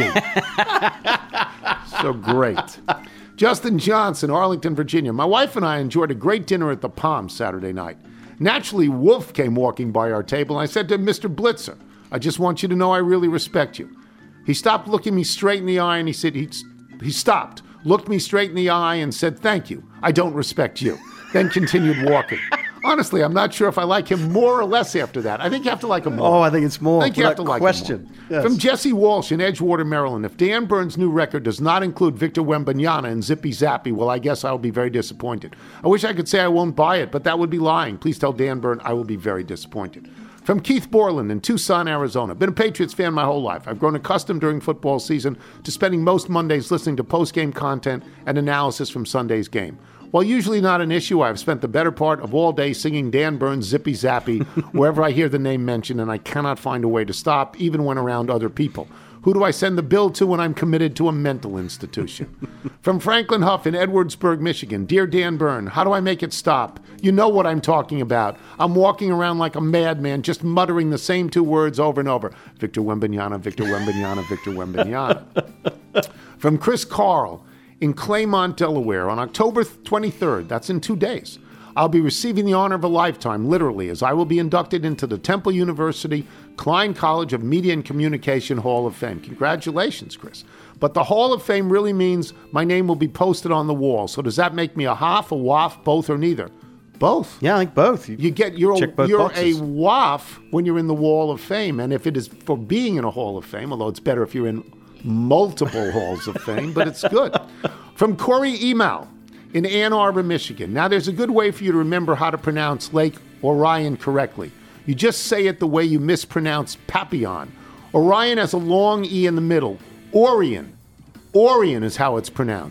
So great. Justin Johnson, Arlington, Virginia. My wife and I enjoyed a great dinner at the Palm Saturday night. Naturally, Wolf came walking by our table, and I said to him, Mr. Blitzer, I just want you to know I really respect you. He stopped looking me straight in the eye, and he said, he stopped, looked me straight in the eye, and said, thank you. I don't respect you. Then continued walking. Honestly, I'm not sure if I like him more or less after that. I think you have to like him more. Oh, I think it's more. I think you have to like him more. Yes. From Jesse Walsh in Edgewater, Maryland. If Dan Burns' new record does not include Victor Wembanyama and Zippy Zappy, well, I guess I'll be very disappointed. I wish I could say I won't buy it, but that would be lying. Please tell Dan Burns I will be very disappointed. From Keith Borland in Tucson, Arizona. Been a Patriots fan my whole life. I've grown accustomed during football season to spending most Mondays listening to post-game content and analysis from Sunday's game. While usually not an issue, I've spent the better part of all day singing Dan Burns' Zippy Zappy wherever I hear the name mentioned, and I cannot find a way to stop, even when around other people. Who do I send the bill to when I'm committed to a mental institution? From Franklin Huff in Edwardsburg, Michigan. Dear Dan Byrne, how do I make it stop? You know what I'm talking about. I'm walking around like a madman, just muttering the same two words over and over. Victor Wembanyama, Victor Wembanyama, Victor Wembanyama. From Chris Carl in Claymont, Delaware, on October 23rd, that's in 2 days, I'll be receiving the honor of a lifetime, literally, as I will be inducted into the Temple University Klein College of Media and Communication Hall of Fame. Congratulations, Chris. But the Hall of Fame really means my name will be posted on the wall. So does that make me a Hoff, a Waff, both, or neither? Both. Yeah, I think both. You're a Waff when you're in the Wall of Fame. And if it is for being in a Hall of Fame, although it's better if you're in multiple Halls of Fame, but it's good. From Corey Emal in Ann Arbor, Michigan. Now, there's a good way for you to remember how to pronounce Lake Orion correctly. You just say it the way you mispronounce Papillon. Orion has a long E in the middle. Orion. Orion is how it's pronounced.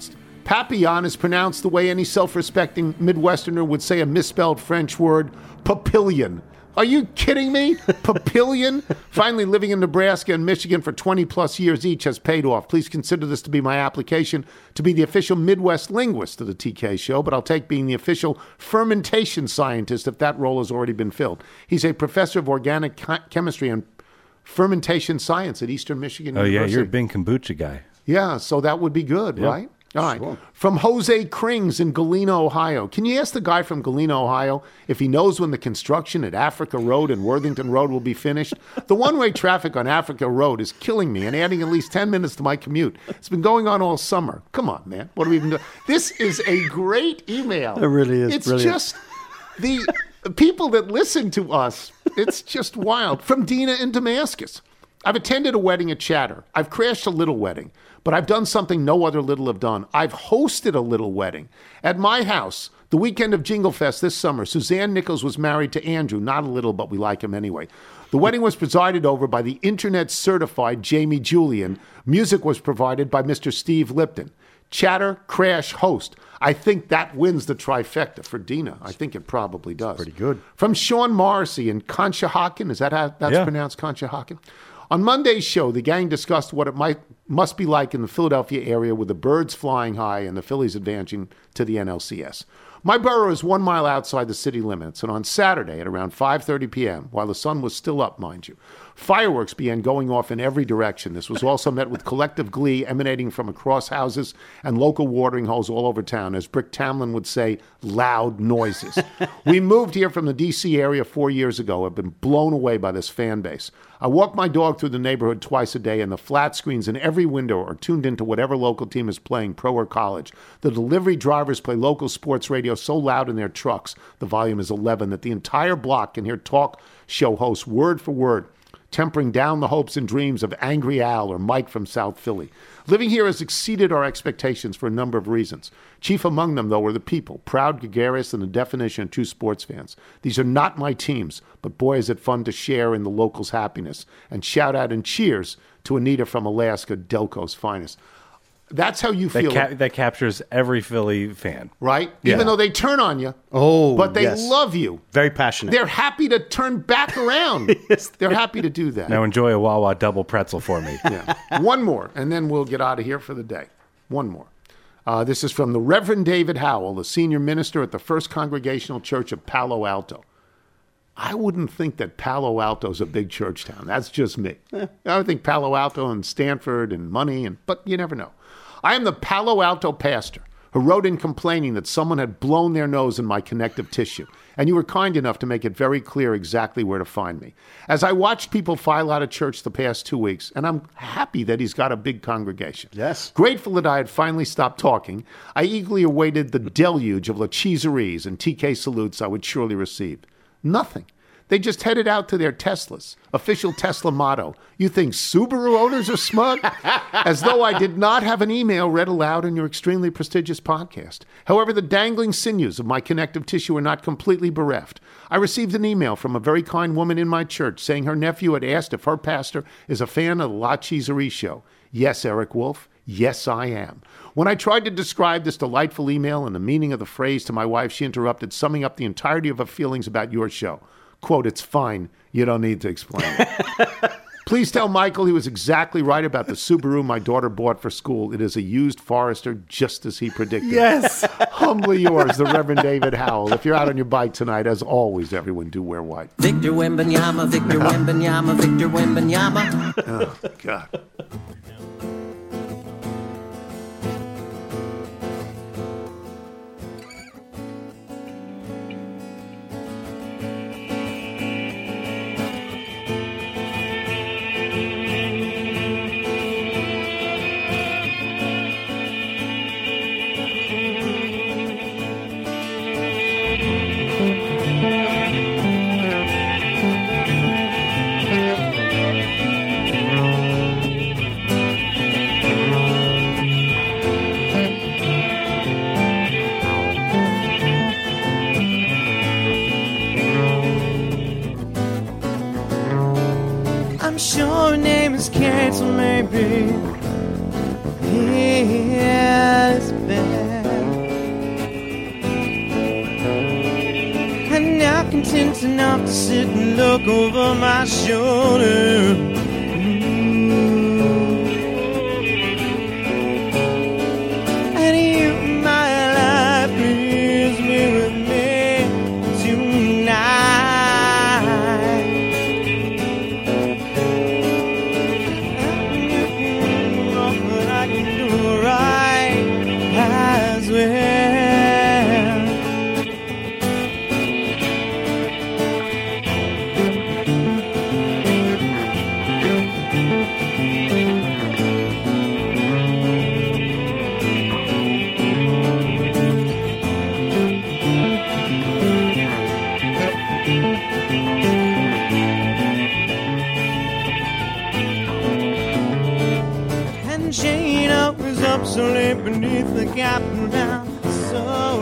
Papillon is pronounced the way any self-respecting Midwesterner would say a misspelled French word, papillion. Are you kidding me? Papillion? Finally, living in Nebraska and Michigan for 20-plus years each has paid off. Please consider this to be my application to be the official Midwest linguist of the TK Show, but I'll take being the official fermentation scientist if that role has already been filled. He's a professor of organic chemistry and fermentation science at Eastern Michigan University. Oh, yeah, you're a big kombucha guy. Yeah, so that would be good, right? All right. Sure. From Jose Krings in Galena, Ohio. Can you ask the guy from Galena, Ohio, if he knows when the construction at Africa Road and Worthington Road will be finished? The one-way traffic on Africa Road is killing me and adding at least 10 minutes to my commute. It's been going on all summer. Come on, man. What are we even doing? This is a great email. It really is. It's brilliant. Just the people that listen to us. It's just wild. From Dina in Damascus. I've attended a wedding at Chatter. I've crashed a little wedding, but I've done something no other little have done. I've hosted a little wedding. At my house, the weekend of Jingle Fest this summer, Suzanne Nichols was married to Andrew. Not a little, but we like him anyway. The wedding was presided over by the internet-certified Jamie Julian. Music was provided by Mr. Steve Lipton. Chatter, crash, host. I think that wins the trifecta for Dina. I think it probably does. Pretty good. From Sean Morrissey in Conshohocken. Is that how that's pronounced, Conshohocken? On Monday's show, the gang discussed what it must be like in the Philadelphia area with the Birds flying high and the Phillies advancing to the NLCS. My borough is 1 mile outside the city limits, and on Saturday at around 5:30 p.m., while the sun was still up, mind you, fireworks began going off in every direction. This was also met with collective glee emanating from across houses and local watering holes all over town, as Brick Tamlin would say, loud noises. We moved here from the D.C. area 4 years ago. I've been blown away by this fan base. I walk my dog through the neighborhood twice a day, and the flat screens in every window are tuned into whatever local team is playing, pro or college. The delivery drivers play local sports radio so loud in their trucks, the volume is 11, that the entire block can hear talk show hosts word for word, tempering down the hopes and dreams of Angry Al or Mike from South Philly. Living here has exceeded our expectations for a number of reasons. Chief among them, though, are the people, proud, gregarious, and the definition of true sports fans. These are not my teams, but boy, is it fun to share in the locals' happiness. And shout out and cheers to Anita from Alaska, Delco's finest. That's how you feel. That captures every Philly fan. Right? Yeah. Even though they turn on you. Oh, but they love you. Very passionate. They're happy to turn back around. Yes, they're happy to do that. Now enjoy a Wawa double pretzel for me. Yeah. One more, and then we'll get out of here for the day. One more. This is from the Reverend David Howell, the senior minister at the First Congregational Church of Palo Alto. I wouldn't think that Palo Alto is a big church town. That's just me. I would think Palo Alto and Stanford and money, but you never know. I am the Palo Alto pastor who wrote in complaining that someone had blown their nose in my connective tissue, and you were kind enough to make it very clear exactly where to find me. As I watched people file out of church the past 2 weeks, and I'm happy that he's got a big congregation. Yes. Grateful that I had finally stopped talking, I eagerly awaited the deluge of lacheseries and TK salutes I would surely receive. Nothing. They just headed out to their Teslas. Official Tesla motto, you think Subaru owners are smug? As though I did not have an email read aloud in your extremely prestigious podcast. However, the dangling sinews of my connective tissue are not completely bereft. I received an email from a very kind woman in my church saying her nephew had asked if her pastor is a fan of the La Cheeserie show. Yes, Eric Wolf. Yes, I am. When I tried to describe this delightful email and the meaning of the phrase to my wife, she interrupted, summing up the entirety of her feelings about your show. Quote, it's fine. You don't need to explain it. Please tell Michael he was exactly right about the Subaru my daughter bought for school. It is a used Forester, just as he predicted. Yes. Humbly yours, the Reverend David Howell. If you're out on your bike tonight, as always, everyone do wear white. Victor Wembanyama, Victor Wembanyama, Victor Wembanyama. Oh, God. I'm sure her name is Kate, so maybe he has been. and now content enough to sit and look over my shoulder. And you, my life, please be with me tonight. But I can do right as well. So late beneath the gap around so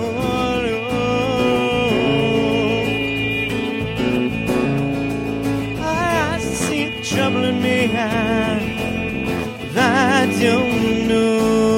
low. I see the trouble in me that I don't know.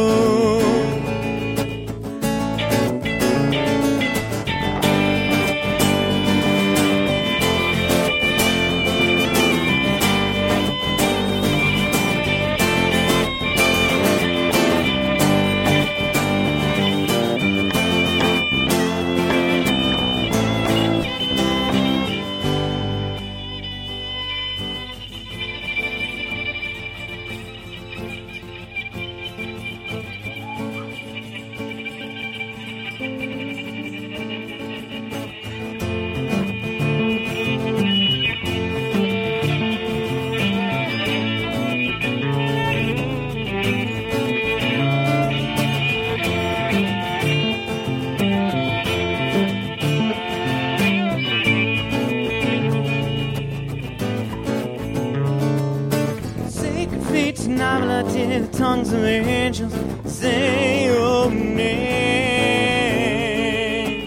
The tongues of angels say your name.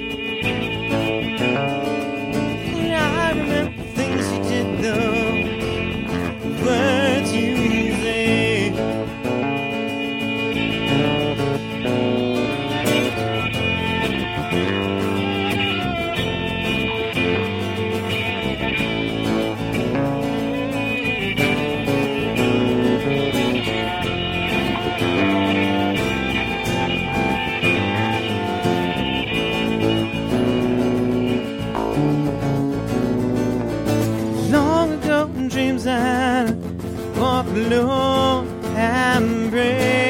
And I remember things you did, though, words you say. Dreams that walk alone and pray.